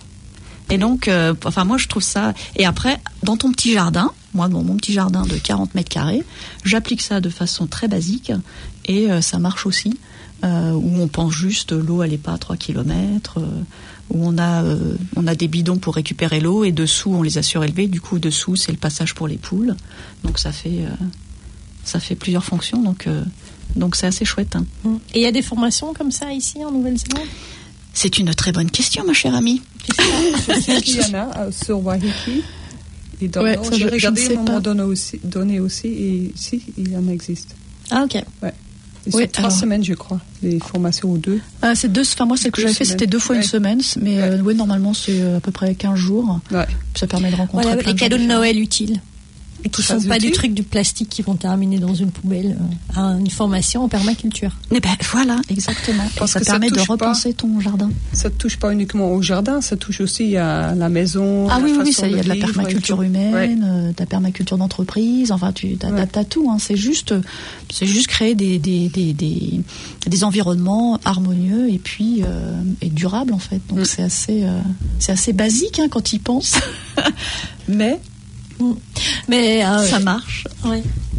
Et donc, euh, enfin moi je trouve ça. Et après, dans ton petit jardin, moi dans mon petit jardin de quarante mètres carrés, j'applique ça de façon très basique et euh, ça marche aussi. Euh, où on pense juste l'eau elle est pas à trois kilomètres, euh, où on a euh, on a des bidons pour récupérer l'eau et dessous on les a surélevés, du coup dessous c'est le passage pour les poules, donc ça fait euh, ça fait plusieurs fonctions, donc euh, donc c'est assez chouette. Hein. Et il y a des formations comme ça ici en Nouvelle-Zélande ? C'est une très bonne question, ma chère amie. Je sais qu'il y en a euh, sur Waiheke et dans ouais, le Nord. J'ai regardé à un moment donné aussi, donné aussi et si il en existe. Ah ok. Ouais. Et oui, c'est trois alors... semaines, je crois, les formations ou deux. Ah, c'est deux. Enfin, moi, celle que j'avais fait, c'était deux fois ouais. une semaine, mais ouais. Euh, ouais, normalement, c'est à peu près quinze jours. Ouais. Ça permet de rencontrer. Voilà, plein les de cadeaux de Noël utiles. Et qui ne sont pas utile. des trucs du plastique qui vont terminer dans une poubelle. Euh, une formation en permaculture. Mais ben voilà, exactement. Parce et ça que permet ça de repenser pas, ton jardin. Ça ne touche pas uniquement au jardin, ça touche aussi à la maison. Ah la oui, oui, ça, il y a de la permaculture humaine, ouais. euh, de la permaculture d'entreprise. Enfin, tu as ouais. tout. Hein. C'est juste, c'est juste créer des des des des, des environnements harmonieux et puis euh, et durables en fait. Donc mm. c'est assez euh, c'est assez basique hein, quand tu y penses, mais Mais euh, ça marche. Ouais.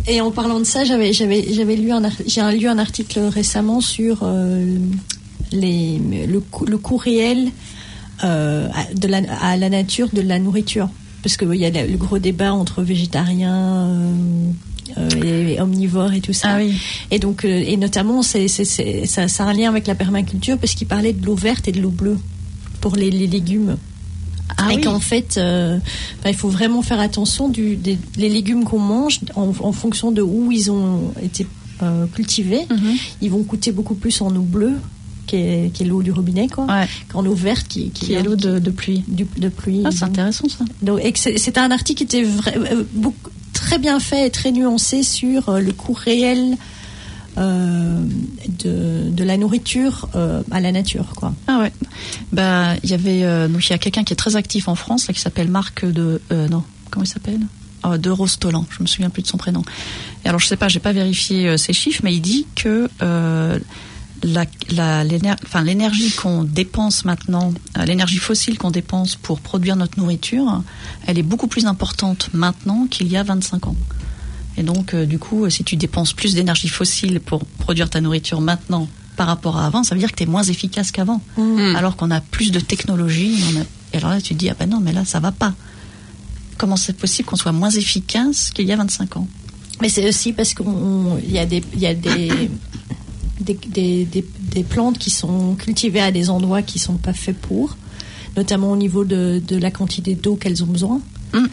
Et en parlant de ça, j'avais, j'avais, j'avais lu un, j'ai lu un article récemment sur euh, les, le, coût, le coût réel euh, de la, à la nature de la nourriture. Parce qu'il y a le gros débat entre végétariens euh, euh, et omnivores et tout ça. Ah oui. Et donc, euh, et notamment, c'est, c'est, c'est, ça, ça a un lien avec la permaculture parce qu'il parlait de l'eau verte et de l'eau bleue pour les, les légumes. Ah et oui. qu'en fait, euh, ben, il faut vraiment faire attention du, des les légumes qu'on mange en, en fonction de où ils ont été euh, cultivés. Mm-hmm. Ils vont coûter beaucoup plus en eau bleue, qui est, qui est l'eau du robinet, quoi, Ouais. qu'en eau verte, qui, qui, Qui est l'eau de, de pluie. du, de pluie. Ah, c'est intéressant ça. Donc, et que c'est, c'était un article qui était vrai, euh, beaucoup, très bien fait et très nuancé sur euh, le coût réel euh, de, de la nourriture euh, à la nature, quoi. Ah ouais. Bah, il y avait, euh, donc il y a quelqu'un qui est très actif en France, là, qui s'appelle Marc de, euh, non, comment il s'appelle? Oh, de Rostolan, je me souviens plus de son prénom. Et alors je sais pas, j'ai pas vérifié euh, ses chiffres, mais il dit que euh, la, la, l'éner- enfin, l'énergie qu'on dépense maintenant, euh, l'énergie fossile qu'on dépense pour produire notre nourriture, elle est beaucoup plus importante maintenant qu'il y a vingt-cinq ans. Et donc, euh, du coup, si tu dépenses plus d'énergie fossile pour produire ta nourriture maintenant par rapport à avant, ça veut dire que tu es moins efficace qu'avant. Mmh. Alors qu'on a plus de technologie. On a... Et alors là, tu te dis, ah ben non, mais là, ça va pas. Comment c'est possible qu'on soit moins efficace qu'il y a vingt-cinq ans? Mais c'est aussi parce qu'il y a des, il y a des, des, des, des, des plantes qui sont cultivées à des endroits qui sont pas faits pour, notamment au niveau de, de la quantité d'eau qu'elles ont besoin. Mmh.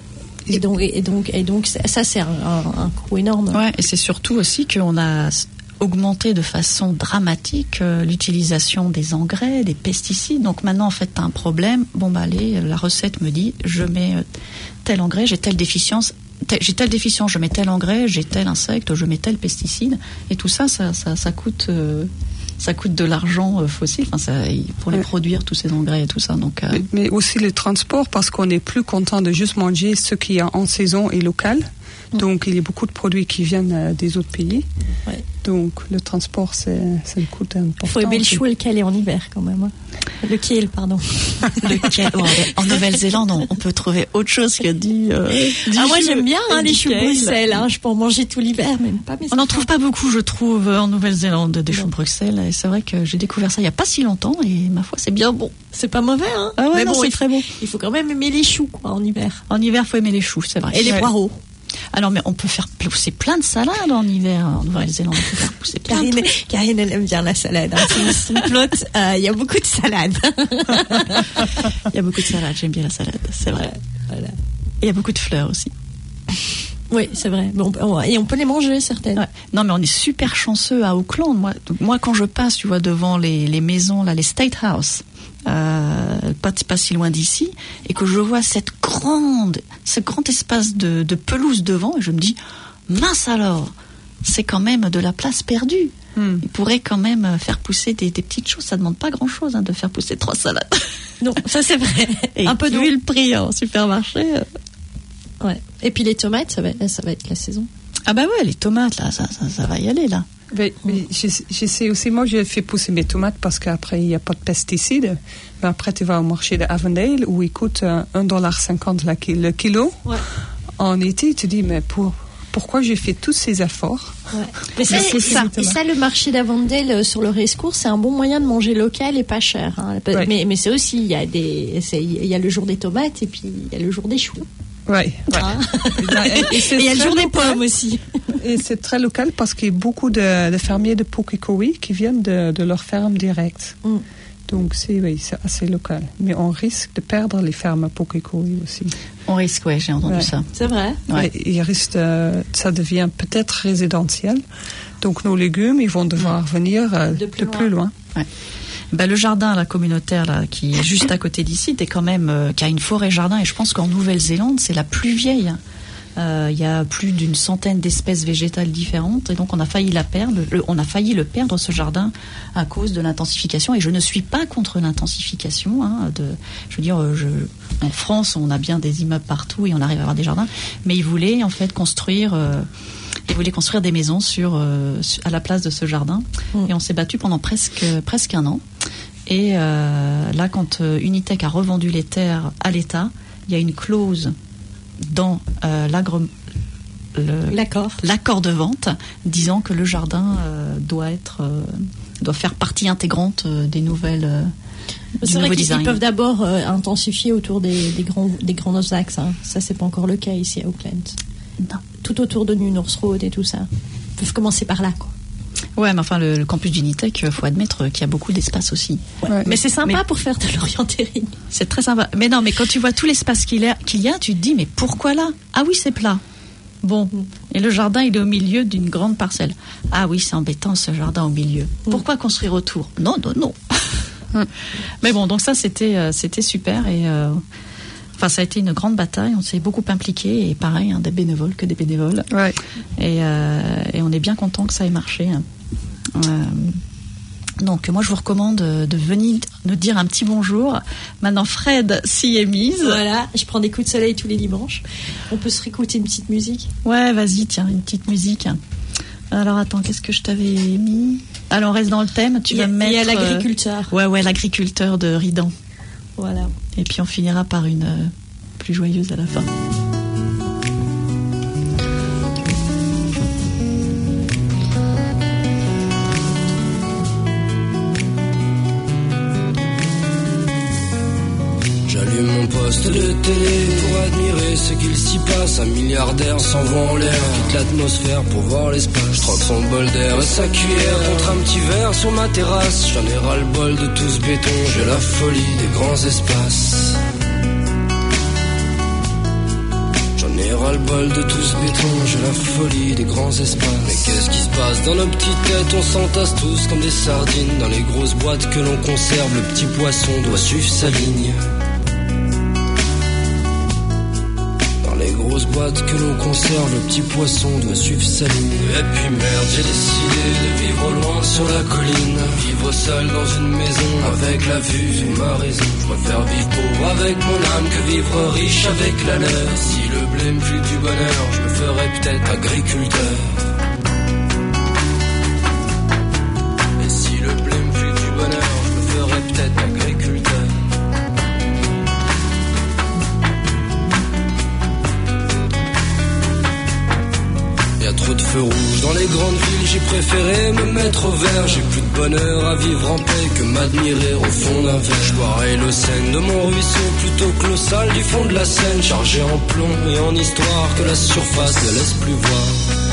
Et donc, et donc, et donc, ça, c'est un, un, un coût énorme. Ouais, et c'est surtout aussi qu'on a augmenté de façon dramatique euh, l'utilisation des engrais, des pesticides. Donc maintenant, en fait, t'as un problème. Bon, bah, allez, la recette me dit, je mets euh, tel engrais, j'ai telle déficience, tel, j'ai telle déficience, je mets tel engrais, j'ai tel insecte, je mets tel pesticide. Et tout ça, ça, ça, ça coûte... Euh, ça coûte de l'argent euh, fossile, enfin, ça, pour les ouais. produire, tous ces engrais et tout ça. Donc, euh... mais, mais aussi le transport, parce qu'on est plus content de juste manger ce qui est en saison et local. Mmh. Donc, il y a beaucoup de produits qui viennent euh, des autres pays. Ouais. Donc, le transport, c'est, c'est un coût important. Il faut aimer le chou et le kale en hiver, quand même. Hein. Le kale, pardon. Le kale. Bon, en Nouvelle-Zélande, on, on peut trouver autre chose que du. Euh, du ah, moi, chou j'aime bien hein, les choux de kale. Bruxelles. Hein, je peux en manger tout l'hiver, même pas. Mais on n'en trouve pas beaucoup, je trouve, en Nouvelle-Zélande, des choux non. de Bruxelles. Et c'est vrai que j'ai découvert ça il n'y a pas si longtemps, et ma foi, c'est bien bon. C'est pas mauvais, hein. Ah ouais, mais non, bon, c'est il, très bon. Il faut quand même aimer les choux, quoi, en hiver. En hiver, il faut aimer les choux, c'est vrai. Et les ouais. poireaux. Alors, mais on peut faire pousser plein de salades en hiver en Nouvelle-Zélande. On peut faire pousser plein Karine, de trucs. Karine, elle aime bien la salade. Hein. Son, son plot, il euh, y a beaucoup de salades. Il y a beaucoup de salades, j'aime bien la salade, c'est vrai. Voilà. Et il y a beaucoup de fleurs aussi. Oui, c'est vrai. Bon, on, et on peut les manger, certaines. Ouais. Non, mais on est super chanceux à Auckland. Moi, donc, moi quand je passe, tu vois, devant les, les maisons, là, les State House, euh, pas, pas si loin d'ici, et que je vois cette grande, ce grand espace de, de pelouse devant, et je me dis, mince alors, c'est quand même de la place perdue. Hmm. Il pourrait quand même faire pousser des, des petites choses. Ça demande pas grand-chose hein, de faire pousser trois salades. Non, ça c'est vrai. Et un peu vu le prix en supermarché. Euh... Ouais. Et puis les tomates, ça va, ça va être la saison. Ah bah ouais, les tomates là, ça, ça, ça va y aller là. Mais, mais je, je sais aussi, moi je fais pousser mes tomates parce qu'après il n'y a pas de pesticides. Mais après tu vas au marché de Avondale où il coûte un dollar cinquante le kilo. Ouais. En été, tu te dis, mais pour, pourquoi j'ai fait tous ces efforts? Ouais. Mais ça, c'est ça. Et ça, le marché d'Avondale sur le Rescours, c'est un bon moyen de manger local et pas cher. Hein. Ouais. Mais, mais c'est aussi, il y a des, c'est, il y a le jour des tomates et puis il y a le jour des choux. Oui, ouais. Hein et il y a le jour des pommes aussi. Et c'est très local parce qu'il y a beaucoup de, de fermiers de Pukekohe qui viennent de, de leur ferme directe. Mm. Donc c'est, oui, c'est assez local. Mais on risque de perdre les fermes à Pukekohe aussi. On risque, oui, j'ai entendu ouais. ça. C'est vrai. Ouais. Et, il risque de, ça devient peut-être résidentiel. Donc nos légumes, ils vont devoir mmh. venir euh, de plus de loin. Plus loin. Ouais. Ben, le jardin là, communautaire là, qui est juste à côté d'ici, t'es quand même, euh, qui a une forêt jardin, et je pense qu'en Nouvelle-Zélande, c'est la plus vieille. Il euh, y a plus d'une centaine d'espèces végétales différentes, et donc on a failli la perdre. Le, on a failli le perdre ce jardin à cause de l'intensification. Et je ne suis pas contre l'intensification. Hein, de, je veux dire, je, en France, on a bien des immeubles partout et on arrive à avoir des jardins, mais ils voulaient en fait construire. Euh, Ils voulaient construire des maisons sur, euh, à la place de ce jardin. Mmh. Et on s'est battu pendant presque, presque un an. Et euh, là, quand euh, Unitech a revendu les terres à l'État, il y a une clause dans, euh, l'agre... le, l'accord. l'accord de vente, disant que le jardin euh, doit être, euh, doit faire partie intégrante euh, des nouvelles. Euh, C'est du vrai nouveau qu'ils design. ils peuvent d'abord euh, intensifier autour des, des grands, des grands axes. Hein. Ça, c'est pas encore le cas ici à Auckland. Non. Tout autour de New North Road et tout ça. Ils peuvent commencer par là, quoi. Ouais, mais enfin, le, le campus d'Unitec, il faut admettre qu'il y a beaucoup d'espace aussi. Ouais. Ouais. Mais c'est sympa Mais- pour faire de l'orientéering. C'est très sympa. Mais non, mais quand tu vois tout l'espace qu'il y a, qu'il y a, tu te dis, mais pourquoi là? Ah oui, c'est plat. Bon. Et le jardin, il est au milieu d'une grande parcelle. Ah oui, c'est embêtant, ce jardin au milieu. Pourquoi construire autour? Non, non, non. Mais bon, donc ça, c'était, euh, c'était super. Et, euh, enfin, ça a été une grande bataille. On s'est beaucoup impliqués. Et pareil, hein, des bénévoles que des bénévoles. Ouais. Et, euh, et on est bien content que ça ait marché. Euh, donc moi je vous recommande de venir nous dire un petit bonjour. Maintenant Fred s'y est mise. Voilà, je prends des coups de soleil tous les dimanches. On peut se réécouter une petite musique. Ouais, vas-y, tiens, une petite musique. Alors attends, qu'est-ce que je t'avais mis? Alors on reste dans le thème, tu Il y a, vas me mettre... il y a euh, l'agriculteur. Ouais, ouais, l'agriculteur de Ridan. Voilà. Et puis on finira par une euh, plus joyeuse à la fin. J'allume mon poste de télé pour admirer ce qu'il s'y passe. Un milliardaire s'envoie en l'air, quitte l'atmosphère pour voir l'espace. Je troque son bol d'air et sa cuillère contre un petit verre sur ma terrasse. J'en ai ras le bol de tout ce béton, j'ai la folie des grands espaces. J'en ai ras le bol de tout ce béton, j'ai la folie des grands espaces. Mais qu'est-ce qui se passe dans nos petites têtes? On s'entasse tous comme des sardines dans les grosses boîtes que l'on conserve. Le petit poisson doit suivre sa ligne. Les grosses boîtes que l'on conserve, le petit poisson doit suivre sa ligne. Et puis merde, j'ai décidé de vivre loin sur la colline. Vivre seul dans une maison avec la vue sur ma raison. Je préfère vivre pauvre avec mon âme que vivre riche avec la leur. Si le blé me file du bonheur, je me ferais peut-être agriculteur. Et si le blé me file du bonheur, je me ferais peut-être agriculteur. Y a trop de feux rouges dans les grandes villes, j'ai préféré me mettre au vert. J'ai plus de bonheur à vivre en paix que m'admirer au fond d'un verre. Je boirai l'eau saine de mon ruisseau plutôt que l'eau sale du fond de la Seine. Chargé en plomb et en histoire que la surface ne laisse plus voir.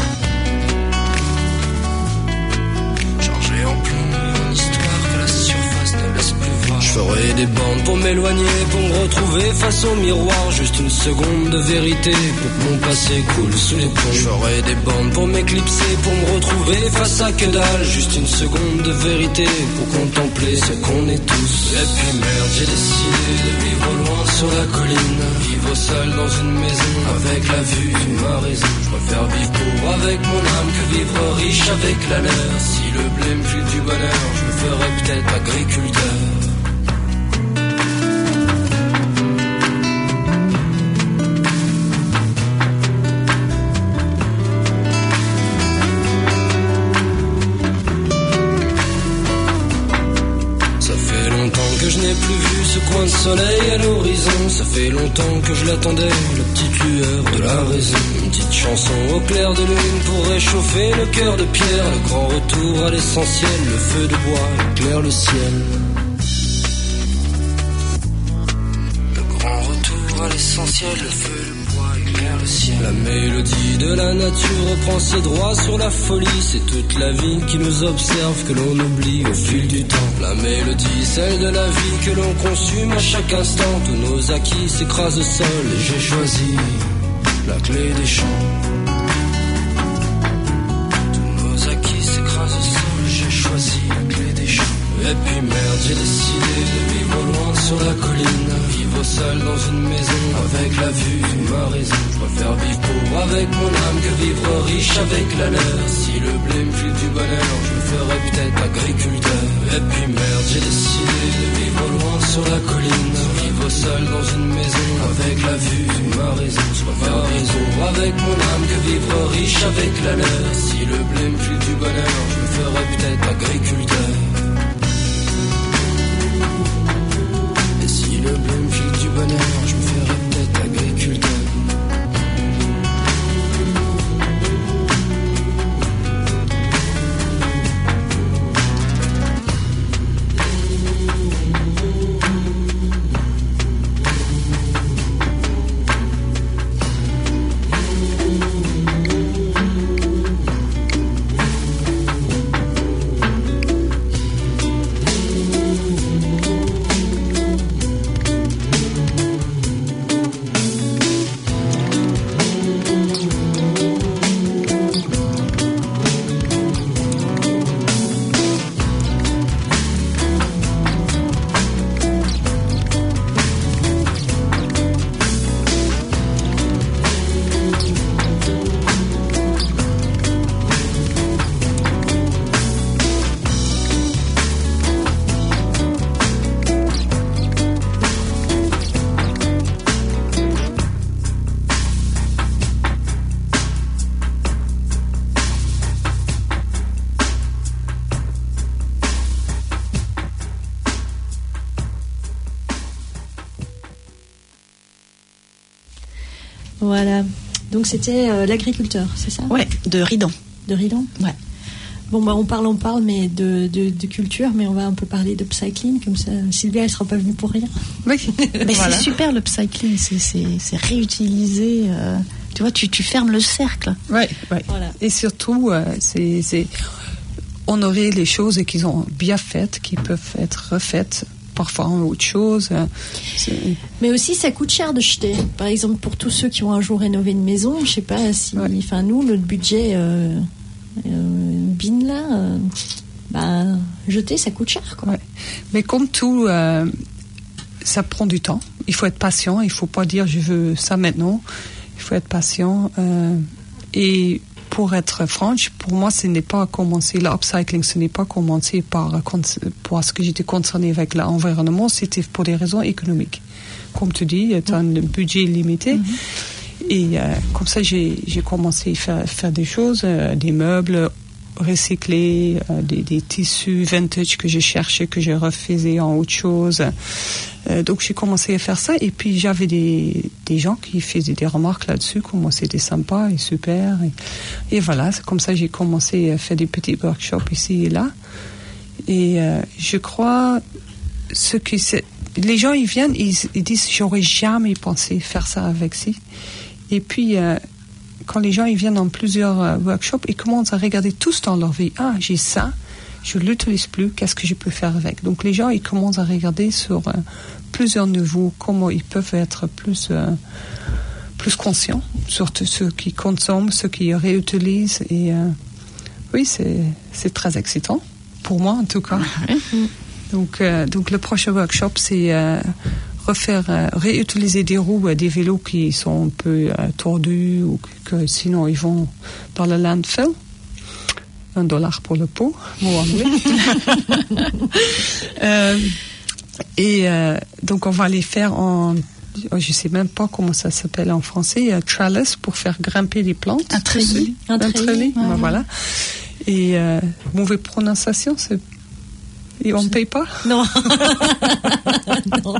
Chargé en plomb et en histoire que la surface ne laisse plus voir. Je ferai des bandes pour m'éloigner, pour me retrouver face au miroir. Juste une seconde de vérité pour que mon passé coule sous les ponts. Je ferai des bandes pour m'éclipser, pour me retrouver face à que dalle. Juste une seconde de vérité pour contempler ce qu'on est tous. Et puis merde, j'ai décidé de vivre loin sur la colline. Vivre seul dans une maison avec la vue de ma raison. Je préfère vivre pauvre avec mon âme que vivre riche avec la leur. Si le blé me file du bonheur, je me ferai peut-être agriculteur. Que je n'ai plus vu ce coin de soleil à l'horizon. Ça fait longtemps que je l'attendais, la petite lueur de la raison. Une petite chanson au clair de lune pour réchauffer le cœur de pierre. Le grand retour à l'essentiel, le feu de bois éclaire le ciel. Le grand retour à l'essentiel, le feu de bois éclaire le ciel. La mélodie de la nature reprend ses droits sur la folie. C'est toute la vie qui nous observe, que l'on oublie au fil du temps. La mélodie, celle de la vie que l'on consume à chaque instant. Tous nos acquis s'écrasent au sol et j'ai choisi la clé des champs. Tous nos acquis s'écrasent au sol, j'ai choisi la clé des champs. Et puis merde, j'ai décidé de vivre loin sur la colline. Vivre seul dans une maison avec la vue de ma raison. Je préfère vivre pauvre avec mon âme que vivre riche avec la leur. Si le blé me file du bonheur, je me ferai peut-être agriculteur. Et puis merde, j'ai décidé de vivre loin sur la colline. Vivre seul dans une maison avec la vue de ma raison. Je préfère vivre pauvre avec mon âme que vivre riche avec la leur. Si le blé me file du bonheur, je me ferai peut-être agriculteur. Et si le blé me file du bonheur, je me ferai peut-être agriculteur. Voilà. Donc c'était euh, l'agriculteur, c'est ça ? Ouais, de Ridon. De Ridon ? Ouais. Bon, bah, on parle, on parle, mais de, de, de culture, mais on va un peu parler d'upcycling, comme ça, Sylvia, elle sera pas venue pour rien. Oui. Mais voilà. C'est super l'upcycling, c'est, c'est, c'est réutilisé. Euh, tu vois, tu, tu fermes le cercle. Oui, oui. Voilà. Et surtout, euh, c'est, c'est honorer les choses qu'ils ont bien faites, qui peuvent être refaites. Parfois en autre chose. C'est... Mais aussi, ça coûte cher de jeter. Par exemple, pour tous ceux qui ont un jour rénové une maison, je sais pas si, ouais. Enfin, nous, notre budget euh, euh, bin là, euh, bah, jeter, ça coûte cher, quoi. Ouais. Mais comme tout, euh, ça prend du temps. Il faut être patient. Il faut pas dire je veux ça maintenant. Il faut être patient. Euh, et pour être franche, pour moi, ce n'est pas commencé, l'upcycling, ce n'est pas commencé par, parce que j'étais concernée avec l'environnement, c'était pour des raisons économiques. Comme tu dis, tu as un budget limité. Mm-hmm. Et euh, comme ça, j'ai, j'ai commencé à faire, faire des choses, euh, des meubles recyclés, euh, des, des tissus vintage que je cherchais, que je refaisais en autre chose. Euh, donc j'ai commencé à faire ça, et puis j'avais des, des gens qui faisaient des remarques là-dessus, comment c'était sympa et super, et, et voilà, c'est comme ça que j'ai commencé à faire des petits workshops ici et là. Et euh, je crois ce qui c'est, les gens ils viennent, ils, ils disent j'aurais jamais pensé faire ça avec si. Et puis euh, quand les gens ils viennent dans plusieurs euh, workshops, ils commencent à regarder tous dans leur vie, ah j'ai ça, je ne l'utilise plus, qu'est-ce que je peux faire avec? Donc les gens, ils commencent à regarder sur euh, plusieurs niveaux comment ils peuvent être plus, euh, plus conscients sur ceux qui consomment, ceux qui réutilisent. Et euh, oui, c'est, c'est très excitant, pour moi en tout cas. donc, euh, donc le prochain workshop, c'est euh, refaire, euh, réutiliser des roues, euh, des vélos qui sont un peu euh, tordus ou que, que sinon ils vont dans le landfill. Un dollar pour le pot, mot anglais. euh, et euh, donc on va les faire en, je sais même pas comment ça s'appelle en français, un trellis pour faire grimper les plantes. Un treillis. Un treillis, ouais. Ben voilà. Et euh, mauvaise prononciation, c'est. Et on ne paye pas? Non. Non.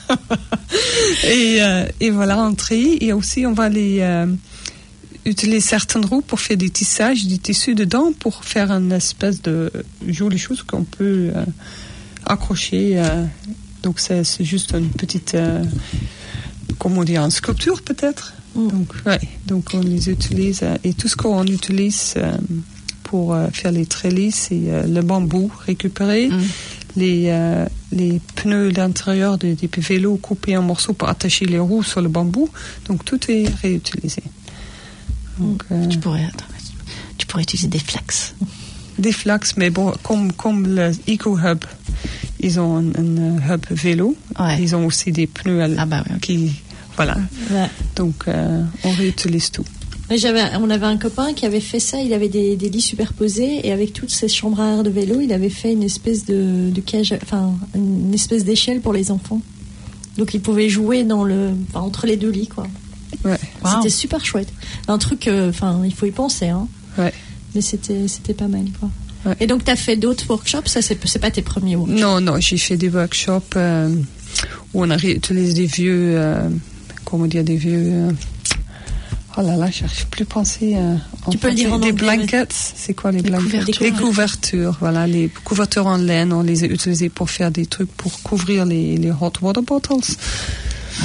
et, euh, et voilà, un treillis. Et aussi, on va les. Euh, utiliser certaines roues pour faire des tissages, des tissus dedans, pour faire une espèce de jolie chose qu'on peut euh, accrocher. Euh, donc c'est, c'est juste une petite, euh, comment dire, une sculpture peut-être. Mm. Donc, ouais, donc on les utilise. Euh, et tout ce qu'on utilise euh, pour euh, faire les trellis, c'est euh, le bambou récupéré, mm. les, euh, les pneus à l'intérieur des, des vélos coupés en morceaux pour attacher les roues sur le bambou. Donc tout est réutilisé. Donc, euh, tu, pourrais, attends, tu pourrais utiliser des flax. Des flax, mais bon, comme, comme le Eco-Hub, ils ont un, un hub vélo. Ouais. Ils ont aussi des pneus à, ah bah ouais, okay. qui. Voilà. Ouais. Donc, euh, on réutilise tout. J'avais, on avait un copain qui avait fait ça, il avait des, des lits superposés, et avec toutes ces chambres à air de vélo, il avait fait une espèce de, de cage, enfin, une espèce d'échelle pour les enfants. Donc, ils pouvaient jouer dans le, enfin, entre les deux lits, quoi. Ouais. Wow. C'était super chouette. Un truc, enfin, euh, il faut y penser, hein. Ouais. Mais c'était, c'était pas mal, quoi. Ouais. Et donc, tu as fait d'autres workshops? Ça, c'est, c'est pas tes premiers workshops? Non, non, j'ai fait des workshops euh, où on a réutilisé des vieux, euh, comment dire, des vieux. Euh, oh là là, j'arrive plus à penser. Euh, tu peux le dire en anglais. Des blankets, c'est quoi les, les blankets? Couvertures. Les couvertures, voilà, les couvertures en laine, on les a utilisées pour faire des trucs pour couvrir les, les hot water bottles. Ah.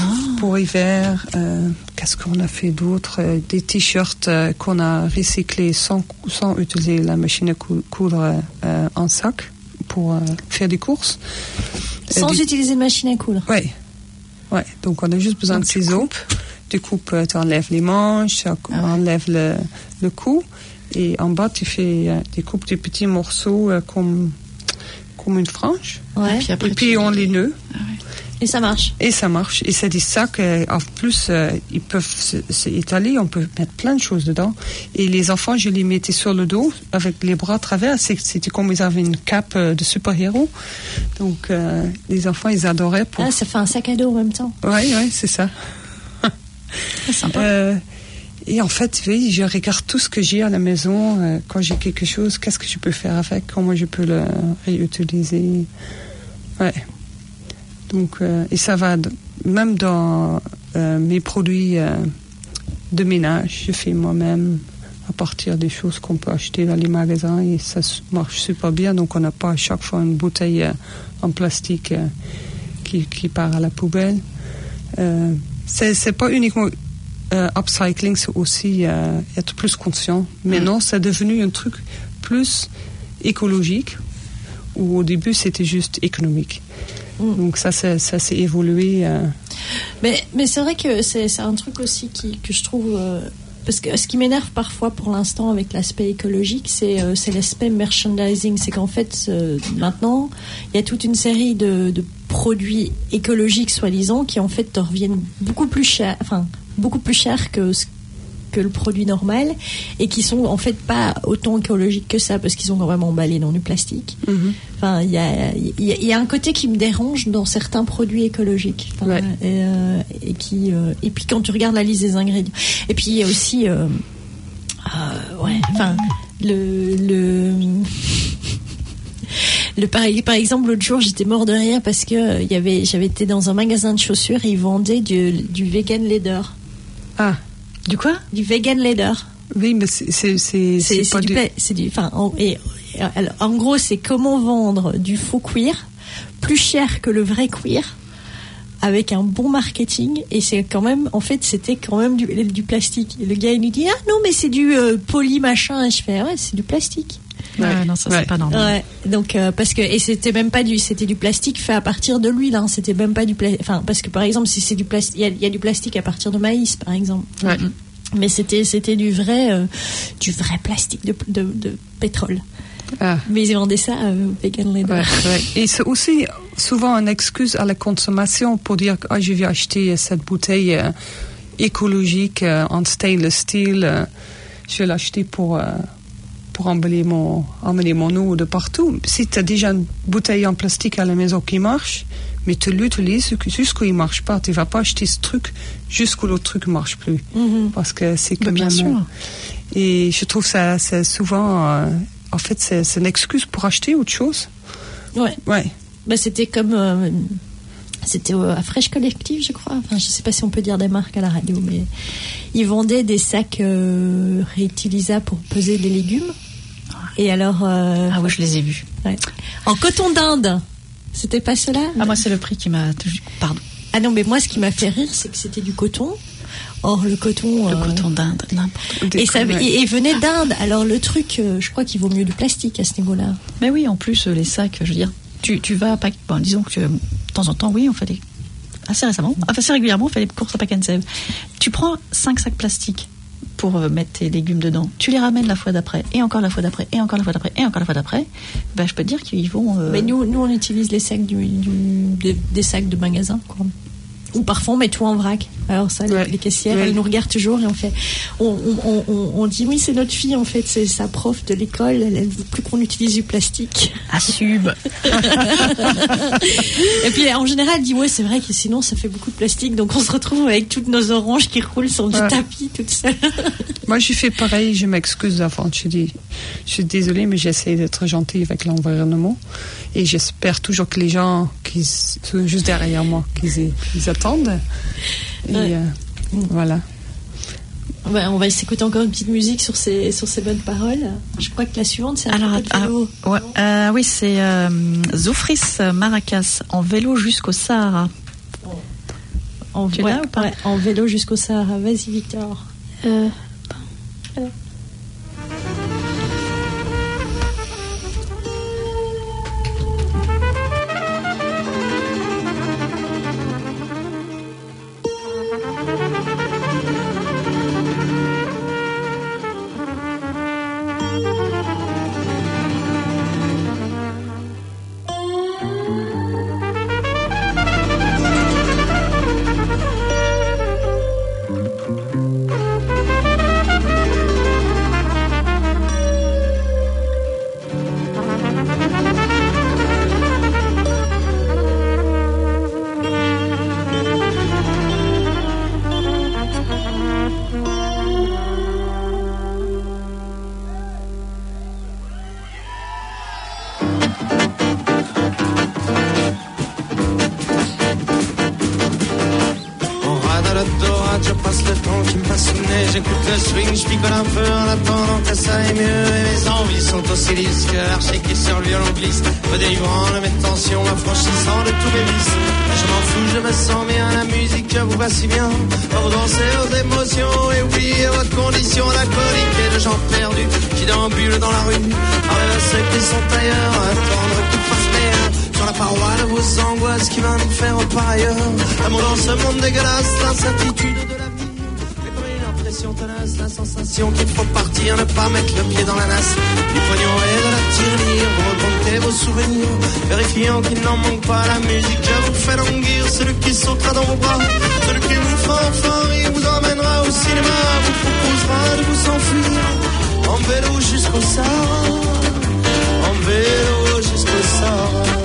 pour hiver, euh, qu'est-ce qu'on a fait d'autre? Euh, Des t-shirts euh, qu'on a recyclés sans, sans utiliser la machine à cou- coudre euh, en sac pour euh, faire des courses. Sans euh, utiliser de machine à coudre. Oui. Ouais. Donc on a juste besoin Donc, de ciseaux. Tu coupes, tu enlèves les manches, tu Ah ouais. enlèves le, le cou. Et en bas, tu fais, euh, tu coupes des petits morceaux euh, comme, comme une frange. Ouais. Et puis après, Et puis tu- on les nœuds. Et ça marche. Et ça marche. Et c'est des sacs, euh, en plus, euh, ils peuvent s'étaler, on peut mettre plein de choses dedans. Et les enfants, je les mettais sur le dos, avec les bras à travers. C'est- C'était comme ils avaient une cape euh, de super-héros. Donc, euh, les enfants, ils adoraient. Pour... Ah, ça fait un sac à dos en même temps. Oui, oui, c'est ça. C'est sympa. Euh, et en fait, oui, je regarde tout ce que j'ai à la maison. Euh, quand j'ai quelque chose, qu'est-ce que je peux faire avec? Comment je peux le réutiliser? Ouais. Donc, euh, et ça va d- même dans euh, mes produits euh, de ménage. Je fais moi-même à partir des choses qu'on peut acheter dans les magasins et ça s- marche super bien. Donc, on n'a pas à chaque fois une bouteille euh, en plastique euh, qui, qui part à la poubelle. Euh, c'est, c'est pas uniquement euh, upcycling, c'est aussi euh, être plus conscient. Maintenant, c'est devenu un truc plus écologique où au début, c'était juste économique. Donc ça, ça, ça s'est évolué. Euh... Mais, mais c'est vrai que c'est, c'est un truc aussi qui, que je trouve... Euh, parce que ce qui m'énerve parfois pour l'instant avec l'aspect écologique, c'est, euh, c'est l'aspect merchandising. C'est qu'en fait, euh, maintenant, il y a toute une série de, de produits écologiques, soi-disant, qui en fait te reviennent beaucoup plus cher, enfin, beaucoup plus cher que ce que le produit normal et qui sont en fait pas autant écologiques que ça parce qu'ils sont vraiment emballés dans du plastique. Mm-hmm. Enfin, il y a, y, a, y a un côté qui me dérange dans certains produits écologiques. Enfin, ouais. et, euh, et qui euh, et puis quand tu regardes la liste des ingrédients. Et puis il y a aussi euh, euh, ouais, enfin le le Le, par, par exemple, l'autre jour, j'étais mort de rire parce que euh, y avait, j'avais été dans un magasin de chaussures et ils vendaient du, du vegan leather. Ah. Du quoi? Du vegan leather. Oui, mais c'est c'est c'est, c'est, c'est pas du, du... pla- c'est du enfin en, et, et, alors, en gros, c'est comment vendre du faux cuir plus cher que le vrai cuir avec un bon marketing et c'est quand même en fait c'était quand même du, du plastique. Et le gars il nous dit ah non mais c'est du euh, poly machin et je fais ouais c'est du plastique. Ouais, ouais, non, ça ouais. c'est pas normal. Ouais, donc euh, parce que et c'était même pas du c'était du plastique fait à partir de l'huile hein, c'était même pas du pla- enfin parce que par exemple si c'est du plastique il y, y a du plastique à partir de maïs par exemple. Ouais. Mais c'était c'était du vrai euh, du vrai plastique de de, de pétrole. Ah. Mais ils vendaient ça euh, vegan leather. Ouais, ouais. Et c'est aussi souvent une excuse à la consommation pour dire que ah, je vais acheter cette bouteille euh, écologique euh, en stainless steel euh, je vais l'acheter pour euh, pour emballer mon, emmener mon eau de partout. Si tu as déjà une bouteille en plastique à la maison qui marche, mais tu l'utilises jusqu'où il ne marche pas. Tu ne vas pas acheter ce truc jusqu'où l'autre truc ne marche plus. Mm-hmm. Parce que c'est quand bah, bien même... sûr. Et je trouve ça c'est souvent... Euh, en fait, c'est, c'est une excuse pour acheter autre chose. Ouais. Ouais. Bah, c'était comme... Euh, c'était euh, à Fresh Collective, je crois. Enfin, je sais pas si on peut dire des marques à la radio, mais ils vendaient des sacs euh, réutilisables pour peser des légumes. Et alors... Euh, Ah oui, je les ai vus. Ouais. En coton d'Inde. C'était pas cela? Ah, moi, c'est le prix qui m'a... Pardon. Ah non, mais moi, ce qui m'a fait rire, c'est que c'était du coton. Or, le coton... Le euh, coton d'Inde, n'importe quoi. Et, ça, et, et venait d'Inde. Alors, le truc, euh, je crois qu'il vaut mieux du plastique à ce niveau-là. Mais oui, en plus, les sacs, je veux dire, tu, tu vas à Pack... Bon, disons que de temps en temps, oui, on fait des... Assez récemment, enfin, assez régulièrement, on fait des courses à Pack and Save. Tu prends cinq sacs plastiques pour euh, mettre tes légumes dedans. Tu les ramènes la fois d'après, et encore la fois d'après, et encore la fois d'après, et encore la fois d'après. Ben, je peux te dire qu'ils vont... Euh... Mais nous, nous, on utilise les sacs du, du, des, des sacs de magasin, quoi. Ou parfois on met tout en vrac. Alors ça, les, ouais. les caissières, ouais. elles nous regardent toujours et on fait, on, on, on, on dit oui, c'est notre fille en fait, c'est sa prof de l'école, elle, elle veut plus qu'on utilise du plastique. Assume. Et puis en général, elle dit ouais, c'est vrai que sinon ça fait beaucoup de plastique, donc on se retrouve avec toutes nos oranges qui roulent sur du ouais. tapis toute seule. Moi, j'ai fait pareil, je m'excuse d'avant. Je dis, je suis désolée, mais j'essaie d'être gentille avec l'environnement. Et j'espère toujours que les gens qui sont juste derrière moi, qu'ils, qu'ils attendent. Et ouais. euh, voilà. Ouais, on va s'écouter encore une petite musique sur ces, sur ces bonnes paroles. Je crois que la suivante, c'est un Alors, peu de vélo. ah, ouais, euh, oui, c'est euh, Zoufris Maracas, en vélo jusqu'au Sahara. En, Tu ouais, l'as ou pas? ouais, en vélo jusqu'au Sahara. Vas-y, Victor. Euh, Je passe le temps qui me passionnait, j'écoute le swing, je picole un peu en attendant que ça aille mieux. Et mes envies sont aussi lisses que l'archer qui sur le violon glisse, me délivrant de mes tensions, m'affranchissant de tous mes vices. Je m'en fous, je me sens bien, la musique vous va si bien. Vous dansez aux émotions et oubliez votre condition d'alcoolique et de gens perdus qui déambulent dans la rue. Envers ceux qui sont ailleurs, attendre qu'ils fassent meilleur. Sur la paroi de vos angoisses qui va nous faire par ailleurs. L'amour dans ce monde dégueulasse, l'incertitude de l'avenir. Mais comme une impression tenace, la sensation qu'il faut partir, ne pas mettre le pied dans la nasse. Du pognon et de la tirelire, vous remontez vos souvenirs, vérifiant qu'il n'en manque pas. La musique je vous fait languir, celui qui sautera dans vos bras, celui qui vous fera enfin rire, vous emmènera au cinéma, vous proposera de vous s'enfuir en vélo jusqu'au Sahara, en vélo jusqu'au Sahara.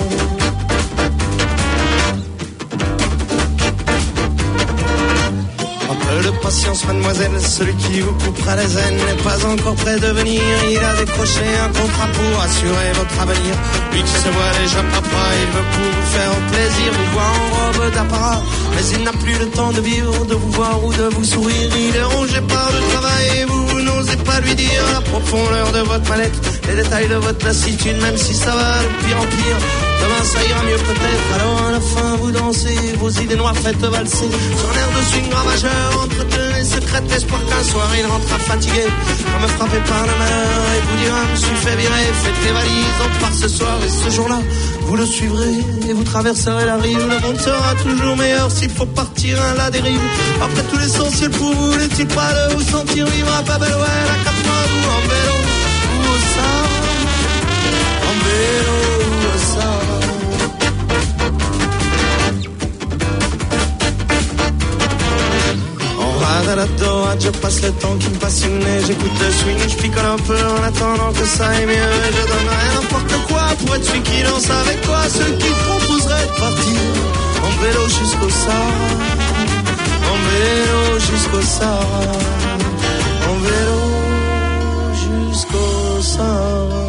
De patience, mademoiselle, celui qui vous coupera les ailes n'est pas encore prêt de venir. Il a décroché un contrat pour assurer votre avenir. Lui qui se voit déjà papa, il veut pour vous faire plaisir, vous voit en robe d'apparat, mais il n'a plus le temps de vivre, de vous voir ou de vous sourire. Il est rongé par le travail et vous n'osez pas lui dire la profondeur de votre mallette, les détails de votre lassitude, même si ça va de pire en pire. Demain ça ira mieux peut-être, alors à la fin vous dansez, vos idées noires faites valser sur l'air de swing ravageur, entretenez secrète l'espoir qu'un soir il rentrera fatigué, pour me frapper par le malheur et vous dira je me suis fait virer, faites les valises, on part ce soir et ce jour-là vous le suivrez et vous traverserez la rive, le monde sera toujours meilleur s'il faut partir à la dérive. Après tout l'essentiel pour vous n'est-il pas de vous sentir vivre à Babel, ouais, à quatre mois vous en vélo ou au Sahara, en vélo ou au Sahara. À la droite, je passe le temps qui me passionnait, j'écoute le swing, je picole un peu en attendant que ça aille mieux. Je donnerais n'importe quoi pour être celui qui danse avec toi, ceux qui proposeraient de partir en vélo jusqu'au Sahara, en vélo jusqu'au Sahara, en vélo jusqu'au Sahara.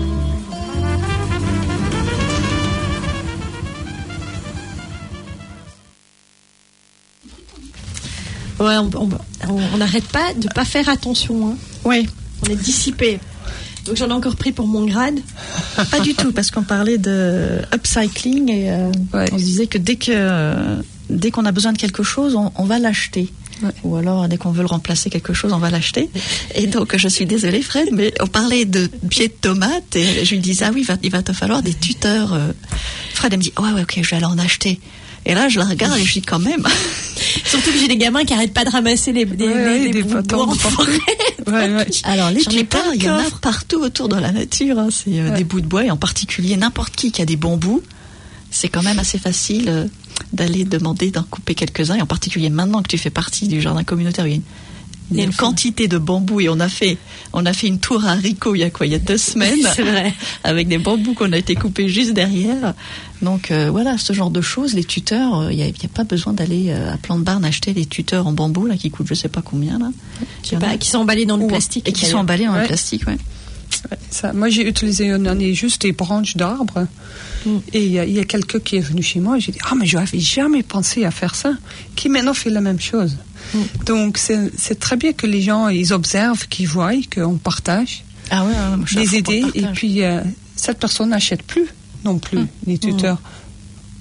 Ouais, on n'arrête pas de pas faire attention. Hein. Oui. On est dissipé. Donc j'en ai encore pris pour mon grade. Pas du tout, parce qu'on parlait de upcycling et euh, ouais. on se disait que dès que euh, dès qu'on a besoin de quelque chose, on, on va l'acheter. Ouais. Ou alors dès qu'on veut le remplacer quelque chose, on va l'acheter. Et donc je suis désolée Fred, mais on parlait de pieds de tomate et je lui disais ah oui, il va, il va te falloir des tuteurs. Fred elle me dit ouais ouais ok, je vais aller en acheter. Et là, je la regarde et je dis quand même. Surtout que j'ai des gamins qui arrêtent pas de ramasser les, des, ouais, des, des, des bonbons en forêt. Ouais, ouais. Alors, les tuteurs, il y en a partout autour dans la nature. Hein. C'est euh, ouais. des bouts de bois et en particulier n'importe qui qui a des bambous. C'est quand même assez facile euh, d'aller demander d'en couper quelques-uns. Et en particulier maintenant que tu fais partie du jardin communautaire, il y a une, il y a une quantité de bambous et on a fait, on a fait une tour à haricots il y a quoi, il y a deux semaines. C'est vrai. Avec des bambous qu'on a été coupés juste derrière. Donc euh, voilà, ce genre de choses, les tuteurs, il n'y a, a pas besoin d'aller euh, à Plante Barn acheter des tuteurs en bambou là qui coûtent je sais pas combien là. Je sais pas, qui sont emballés dans le plastique. Et qui sont emballés dans ouais. le plastique, ouais. ouais ça, moi j'ai utilisé une année juste des branches d'arbres. Mm. Et il y, y a quelqu'un qui est venu chez moi et j'ai dit ah mais je n'avais jamais pensé à faire ça. Qui maintenant fait la même chose. Mm. Donc c'est, c'est très bien que les gens ils observent, qu'ils voient, qu'on partage ah ouais, ouais, les idées et puis euh, cette personne n'achète plus non plus, mmh. les tuteurs.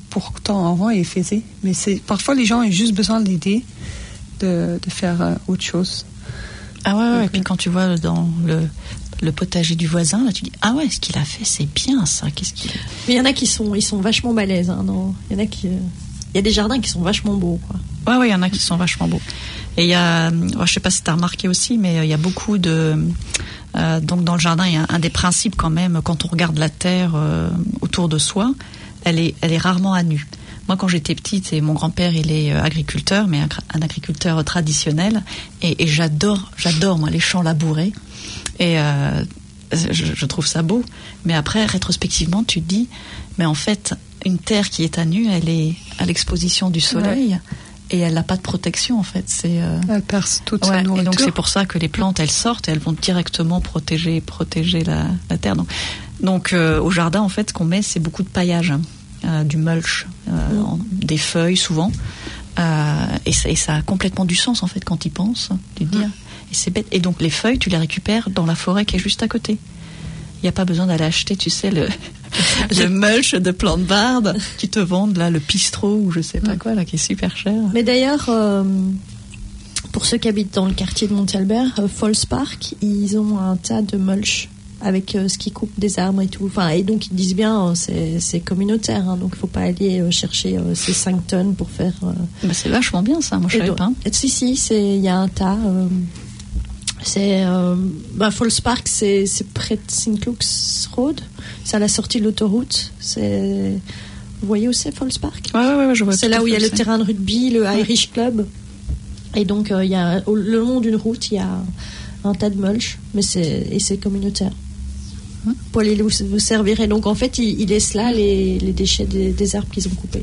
pourtant avant ils faisaient. Mais c'est parfois les gens ont juste besoin d'aider, de, de faire euh, autre chose. Ah ouais, ouais. Donc, Et puis quand tu vois dans le le potager du voisin, là tu dis ah ouais, ce qu'il a fait c'est bien ça. Qu'est-ce qu'il Mais il y en a qui sont ils sont vachement balèzes. Hein, non, il y en a qui, il euh... y a des jardins qui sont vachement beaux, quoi. Ouais, ouais, il y en a qui sont vachement beaux. Et il y a, oh, je sais pas si tu as remarqué aussi, mais il y a beaucoup de, euh, donc dans le jardin, il y a un, un des principes quand même, quand on regarde la terre euh, autour de soi, elle est, elle est rarement à nu. Moi, quand j'étais petite, et mon grand-père, il est agriculteur, mais un, un agriculteur traditionnel, et, et j'adore, j'adore moi les champs labourés, et euh, je, je trouve ça beau. Mais après, rétrospectivement, tu te dis, mais en fait, une terre qui est à nu, elle est à l'exposition du soleil. Ouais. Et elle n'a pas de protection en fait. C'est, euh... Elle perce toute ouais, sa nourriture. Et donc c'est pour ça que les plantes elles sortent et elles vont directement protéger, protéger la, la terre. Donc, donc euh, au jardin en fait ce qu'on met c'est beaucoup de paillage, hein, euh, du mulch, euh, mmh. en, des feuilles souvent. Euh, et, ça, et ça a complètement du sens en fait quand ils pensent. Tu te dis, mmh. et c'est bête. Et donc les feuilles tu les récupères dans la forêt qui est juste à côté. Il n'y a pas besoin d'aller acheter, tu sais, le, le mulch de plantes bardes qui te vendent là, le pistro ou je sais pas quoi, là, qui est super cher. Mais d'ailleurs, euh, pour ceux qui habitent dans le quartier de Montalbert, euh, Falls Park, ils ont un tas de mulch avec euh, ce qui coupe des arbres et tout. Enfin, et donc ils disent bien, euh, c'est, c'est communautaire, hein, donc il ne faut pas aller euh, chercher euh, ces cinq tonnes pour faire. Euh... Bah, c'est vachement bien ça, moi je savais pas. Et, si, si, il y a un tas. Euh, C'est euh, bah, Falls Park, c'est, c'est près de Saint Luke's Road. C'est à la sortie de l'autoroute. C'est, vous voyez où c'est Falls Park? Ouais, ouais, ouais, je vois. C'est là où il y a le terrain de rugby, le ouais. Irish Club. Et donc euh, il y a au, le long d'une route, il y a un tas de mulch, mais c'est et c'est communautaire. Hum. Pour aller vous, vous servir. Et donc en fait, ils, ils laissent là les, les déchets des, des arbres qu'ils ont coupés.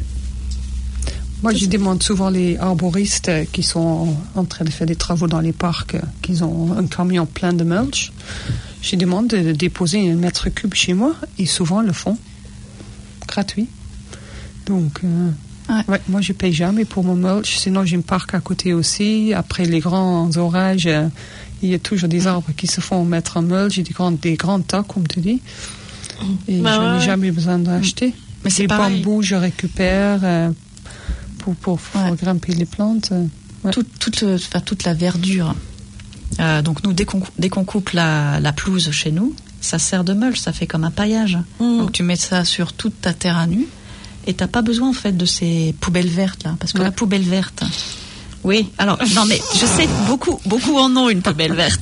Moi, je demande souvent les arboristes qui sont en train de faire des travaux dans les parcs, qu'ils ont un camion plein de mulch. Je demande de déposer un mètre cube chez moi et souvent le font gratuit. Donc, euh, ouais. Ouais, moi, je paye jamais pour mon mulch. Sinon, j'ai un parc à côté aussi. Après les grands orages, euh, il y a toujours des arbres qui se font mettre en mulch. J'ai des grands, des grands tas, comme tu dis. Et bah je ouais. n'ai jamais besoin d'acheter. Mais c'est les pareil. Bambous, je récupère. Euh, pour, pour, pour ouais. grimper les plantes. Ouais. Tout, toute, enfin, toute la verdure. Euh, donc nous, dès qu'on, dès qu'on coupe la, la pelouse chez nous, ça sert de mulch, ça fait comme un paillage. Mmh. Donc tu mets ça sur toute ta terre à nu et t'as pas besoin en fait de ces poubelles vertes là, parce que ouais. la poubelle verte. Oui, alors non mais je sais beaucoup beaucoup en ont une poubelle verte.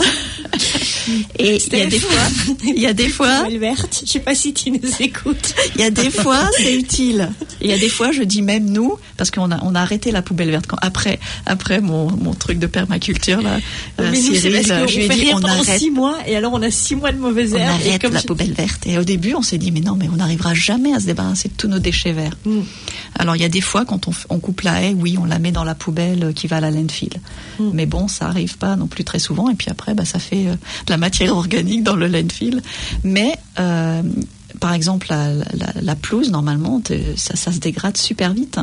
Et il y a des fois, il y a des fois, poubelle verte. Je sais pas si tu nous écoutes. Il y a des fois, c'est utile. Il y a des fois, je dis même nous, parce qu'on a on a arrêté la poubelle verte quand après après mon mon truc de permaculture là. Mais euh, nous, Cyril, c'est je lui ai dit on arrête six mois et alors on a six mois de mauvaises herbes. On arrête et comme la je... poubelle verte. Et au début, on s'est dit mais non, mais on n'arrivera jamais à se débarrasser de tous nos déchets verts. Mm. Alors il y a des fois quand on, on coupe la haie, oui, on la met dans la poubelle qui va à la landfill. Mm. Mais bon, ça arrive pas non plus très souvent. Et puis après, bah ça fait euh, de la matière organique dans le landfill. Mais euh, par exemple, la, la, la pelouse, normalement, ça, ça se dégrade super vite.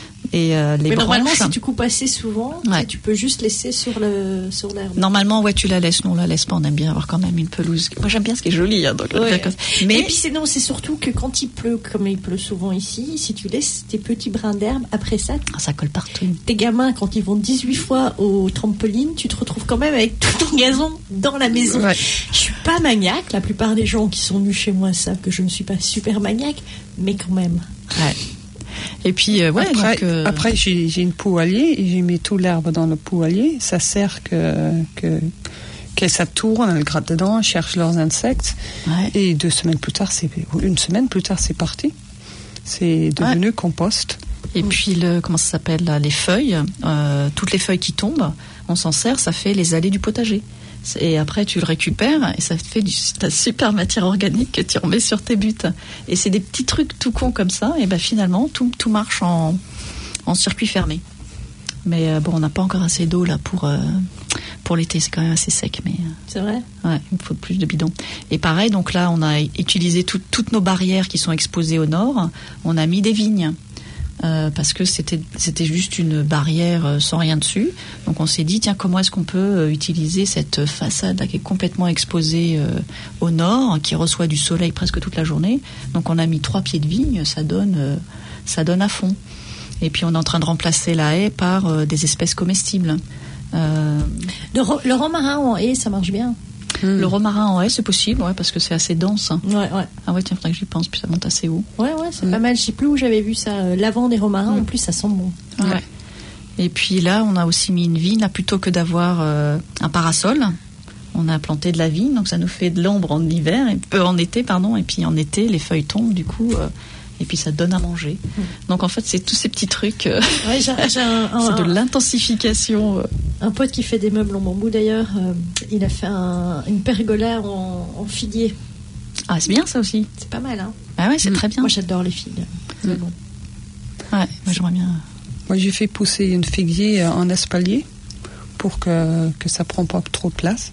Et euh, les mais branches, normalement, si tu coupes assez souvent, ouais. tu peux juste laisser sur le sur l'herbe. Normalement, ouais, tu la laisses. Nous, on la laisse pas. On aime bien avoir quand même une pelouse. Moi, j'aime bien ce qui est joli. Hein, donc, ouais. Mais et puis c'est non, c'est surtout que quand il pleut, comme il pleut souvent ici, si tu laisses tes petits brins d'herbe, après ça, ah, ça colle partout. Tes gamins, quand ils vont dix-huit fois au trampoline, tu te retrouves quand même avec tout ton gazon dans la maison. Ouais. Je suis pas maniaque. La plupart des gens qui sont venus chez moi savent que je ne suis pas super maniaque, mais quand même. Ouais. Et puis, euh, ouais, après, donc, euh... après j'ai, j'ai une poêlier et j'ai mis tout l'herbe dans le poêlier. Ça sert que, que, que ça tourne, elle gratte dedans, cherche leurs insectes. Ouais. Et deux semaines plus tard, c'est, une semaine plus tard, c'est parti. C'est devenu ouais. compost. Et mmh. puis, le, comment ça s'appelle là, les feuilles, euh, toutes les feuilles qui tombent, on s'en sert, ça fait les allées du potager. Et après, tu le récupères et ça te fait du, ta super matière organique que tu remets sur tes buts. Et c'est des petits trucs tout cons comme ça. Et ben finalement, tout, tout marche en, en circuit fermé. Mais euh, bon, on n'a pas encore assez d'eau là pour, euh, pour l'été. C'est quand même assez sec. Mais, euh, c'est vrai ? Ouais, il faut plus de bidons. Et pareil, donc là, on a utilisé tout, toutes nos barrières qui sont exposées au nord. On a mis des vignes. Euh, parce que c'était c'était juste une barrière euh, sans rien dessus. Donc on s'est dit tiens, comment est-ce qu'on peut euh, utiliser cette façade là qui est complètement exposée euh, au nord, qui reçoit du soleil presque toute la journée. Donc on a mis trois pieds de vigne, ça donne euh, ça donne à fond. Et puis on est en train de remplacer la haie par euh, des espèces comestibles. Euh... Le, ro- le romarin en haie, ça marche bien. Mmh. Le romarin en haie, c'est possible, ouais, parce que c'est assez dense. Hein. Ouais, ouais. Ah ouais, tiens, faudrait que j'y pense, puis ça monte assez haut. Ouais, ouais, c'est mmh. pas mal. Je sais plus où j'avais vu ça. Euh, lavande et romarin, mmh. en plus, ça sent bon. Ouais. ouais. Et puis là, on a aussi mis une vigne, là, plutôt que d'avoir euh, un parasol. On a planté de la vigne, donc ça nous fait de l'ombre en hiver, et, euh, en été, pardon, et puis en été, les feuilles tombent, du coup, euh, et puis ça donne à manger. Mmh. Donc en fait, c'est tous ces petits trucs. Euh, ouais, j'ai, j'ai un, un, c'est de l'intensification. Euh. Un pote qui fait des meubles en bambou, d'ailleurs, euh, il a fait un, une pergola en, en figuier. Ah, c'est bien ça aussi. C'est pas mal, hein. Ah ouais, c'est mmh. très bien. Moi, j'adore les figues. C'est mmh. bon. Ouais, moi j'aimerais bien. Moi, j'ai fait pousser une figuier en espalier pour que que ça prend pas trop de place.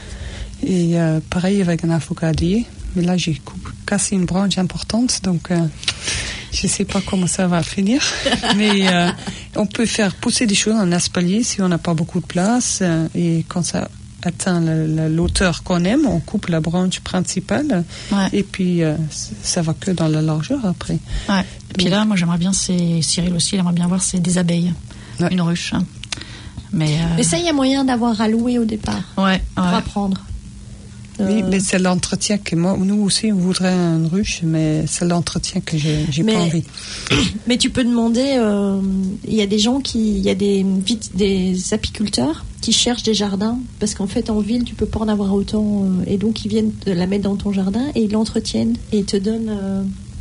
Et euh, pareil avec un avocadier, mais là j'ai cassé une branche importante, donc euh, je sais pas comment ça va finir. Mais euh, on peut faire pousser des choses en espalier si on n'a pas beaucoup de place, euh, et quand ça atteint le, le, l'auteur qu'on aime, on coupe la branche principale, ouais. et puis euh, ça va que dans la largeur après. Ouais. Et puis là, moi j'aimerais bien, c'est Cyril aussi, il aimerait bien voir c'est des abeilles, ouais. une ruche. Hein. Mais, euh... mais ça, il y a moyen d'avoir alloué au départ. Ouais. Pour ouais. apprendre. Oui, mais c'est l'entretien que moi, nous aussi, on voudrait une ruche, mais c'est l'entretien que j'ai, j'ai mais, pas envie. Mais tu peux demander, il euh, y a des gens qui, il y a des, des apiculteurs qui cherchent des jardins, parce qu'en fait, en ville, tu peux pas en avoir autant, euh, et donc ils viennent te la mettre dans ton jardin, et ils l'entretiennent, et ils te donnent, euh,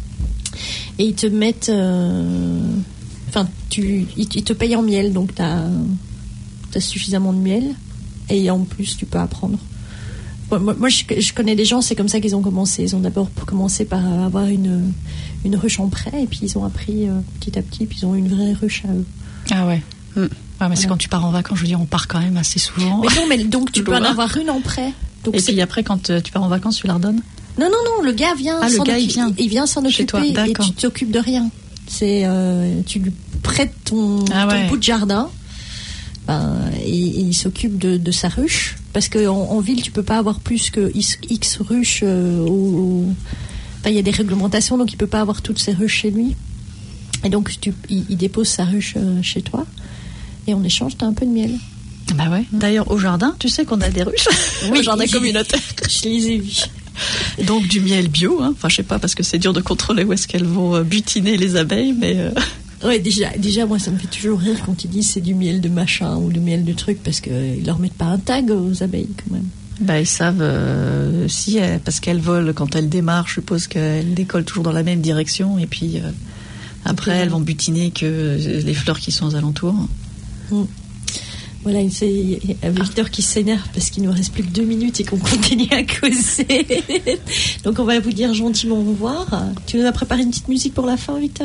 et ils te mettent, enfin, euh, tu, ils, ils te payent en miel, donc t'as, t'as suffisamment de miel, et en plus, tu peux apprendre. Moi, moi je, je connais des gens, c'est comme ça qu'ils ont commencé. Ils ont d'abord commencé par avoir une, une ruche en prêt, et puis ils ont appris euh, petit à petit, puis ils ont une vraie ruche à eux. Ah ouais. Mmh. Ouais, mais ouais. C'est quand tu pars en vacances, je veux dire, on part quand même assez souvent. Mais non, mais donc tu peux en avoir une en prêt. Donc et c'est... puis après, quand tu pars en vacances, tu la redonnes ? Non, non, non, le gars vient. Ah, le gars, il vient. Il vient s'en occuper, toi. et tu t'occupes de rien. C'est, euh, tu lui prêtes ton, ah, ouais. ton bout de jardin. Ben, et, et il s'occupe de, de sa ruche, parce qu'en en ville tu peux pas avoir plus que X, X ruches. Euh, au, au... Enfin, il y a des réglementations, donc il peut pas avoir toutes ses ruches chez lui. Et donc tu, il, il dépose sa ruche euh, chez toi, et en échange t'as un peu de miel. Bah ouais. D'ailleurs au jardin, tu sais qu'on a des ruches. Oui, au jardin communautaire. Je les ai vues. Donc du miel bio, hein. Enfin je sais pas, parce que c'est dur de contrôler où est-ce qu'elles vont butiner les abeilles, mais. Euh... Ouais, déjà, déjà, moi, ça me fait toujours rire quand ils disent c'est du miel de machin ou du miel de truc, parce qu'ils leur mettent pas un tag aux abeilles, quand même. Bah, ils savent, euh, si, parce qu'elles volent quand elles démarrent, je suppose qu'elles décollent toujours dans la même direction, et puis euh, après, okay. elles vont butiner que les fleurs qui sont aux alentours. Mmh. Voilà, c'est Victor qui s'énerve parce qu'il nous reste plus que deux minutes et qu'on continue à causer. Donc, on va vous dire gentiment au revoir. Tu nous as préparé une petite musique pour la fin, Victor ?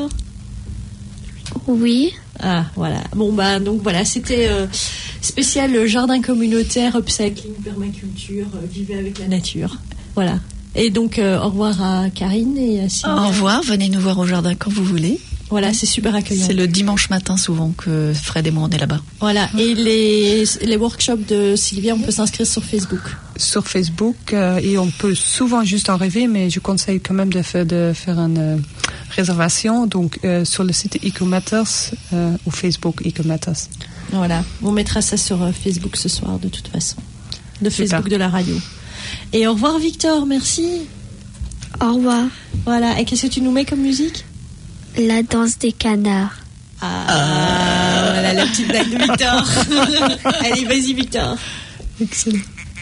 Oui. Ah, voilà. Bon, bah, donc voilà, c'était euh, spécial jardin communautaire, upcycling, permaculture, euh, vivez avec la nature. Voilà. Et donc, euh, au revoir à Karine et à Sylvia. Au revoir, venez nous voir au jardin quand vous voulez. Voilà, c'est super accueillant. C'est le dimanche matin souvent que Fred et moi on est là-bas. Voilà, et les, les workshops de Sylvia, on peut s'inscrire sur Facebook. Sur Facebook, euh, et on peut souvent juste en rêver, mais je conseille quand même de faire, de faire une euh, réservation, donc euh, sur le site EcoMatters euh, ou Facebook EcoMatters. Voilà, on mettra ça sur euh, Facebook ce soir de toute façon, de Super. Facebook de la radio. Et au revoir Victor, merci. Au revoir. Voilà, et qu'est-ce que tu nous mets comme musique ? La danse des canards. Ah, ah, voilà la petite blague de Victor. Allez, vas-y Victor. Excellent.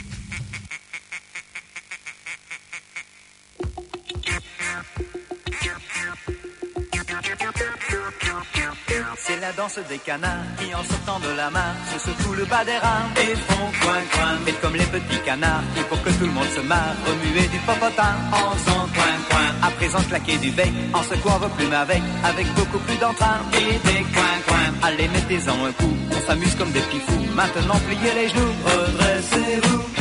C'est la danse des canards qui en sortant de la mare se secouent le bas des reins et font coin coin. Faites comme les petits canards et pour que tout le monde se marre, remuer du popotin en faisant coin coin. À présent claquer du bec en secouant vos plumes avec, avec beaucoup plus d'entrain et des coin coin. Allez mettez-en un coup, on s'amuse comme des petits fous. Maintenant pliez les genoux, redressez-vous.